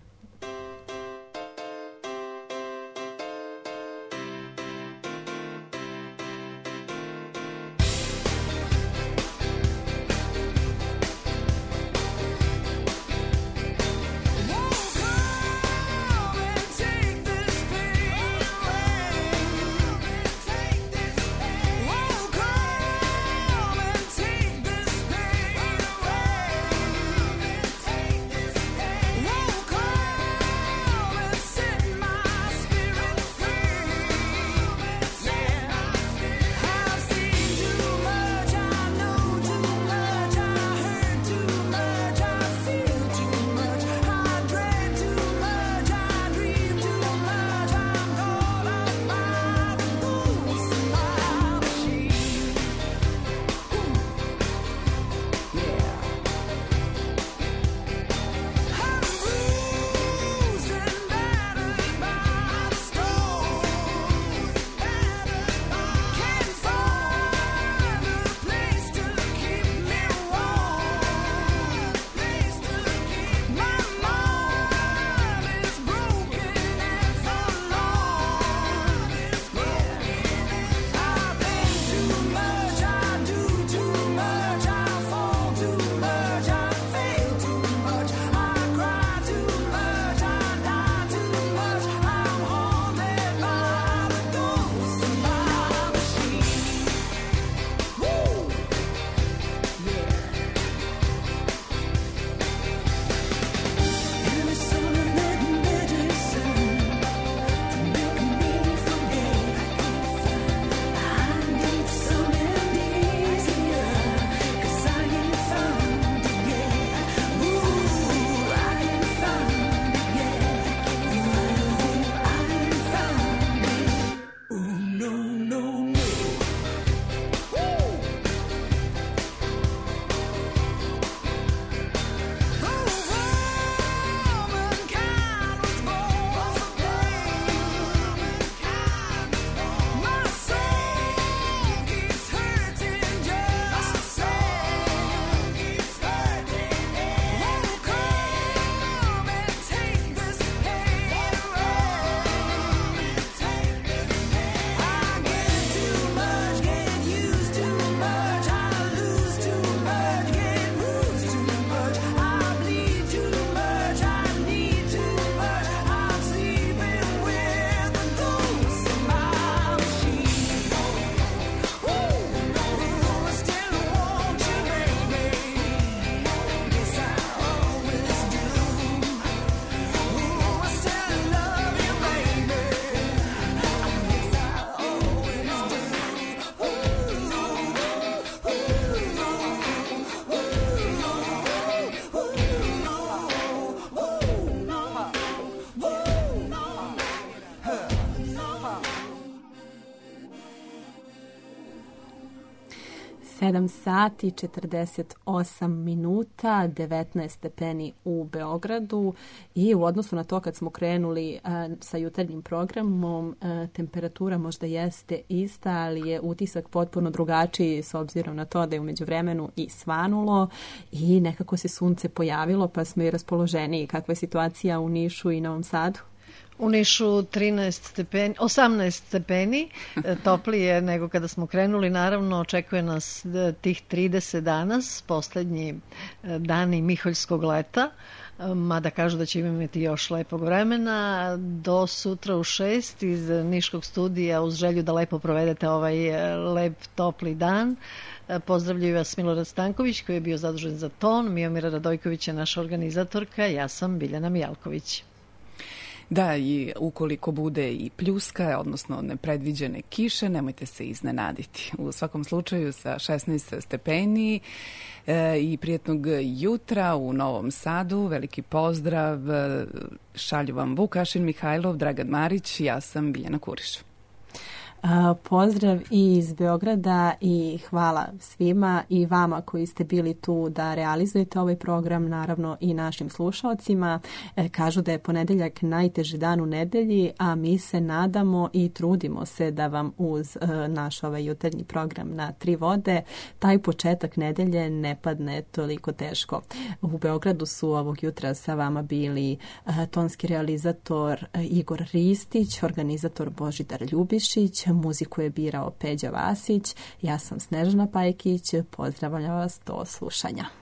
Sedam sati 48 minuta, 19 stepeni u Beogradu i u odnosu na to kad smo krenuli sa jutarnjim programom, temperatura možda jeste ista, ali je utisak potpuno drugačiji s obzirom na to da je u međuvremenu i svanulo i nekako se sunce pojavilo, pa smo i raspoloženiji. Kakva je situacija u Nišu i Novom Sadu? U Nišu 18 stepeni, toplije nego kada smo krenuli. Naravno, očekuje nas tih 30 danas, poslednji dani miholjskog leta, mada kažu da će imati još lepog vremena. Do sutra u 6 iz Niškog studija, uz želju da lepo provedete ovaj lep, topli dan. Pozdravljaju vas Milorad Stanković, koji je bio zadužen za ton, Miomira Radojković je naša organizatorka, ja sam Biljana Mijalković. Da, i ukoliko bude i pljuska, odnosno nepredviđene kiše, nemojte se iznenaditi. U svakom slučaju sa 16 stepeni i prijetnog jutra u Novom Sadu. Veliki pozdrav. Šalju vam Vukašin Mihajlov, Dragan Marić, ja sam Biljana Kuriš. Pozdrav i iz Beograda i hvala svima i vama koji ste bili tu da realizujete ovaj program, naravno i našim slušalcima. Kažu da je ponedeljak najteži dan u nedelji, a mi se nadamo i trudimo se da vam uz naš ovaj jutarnji program na Tri vode taj početak nedelje ne padne toliko teško. U Beogradu su ovog jutra sa vama bili tonski realizator Igor Ristić, organizator Božidar Ljubišić, muziku je birao Peđa Vasić, ja sam Snežana Pajkić, pozdravljam vas do slušanja.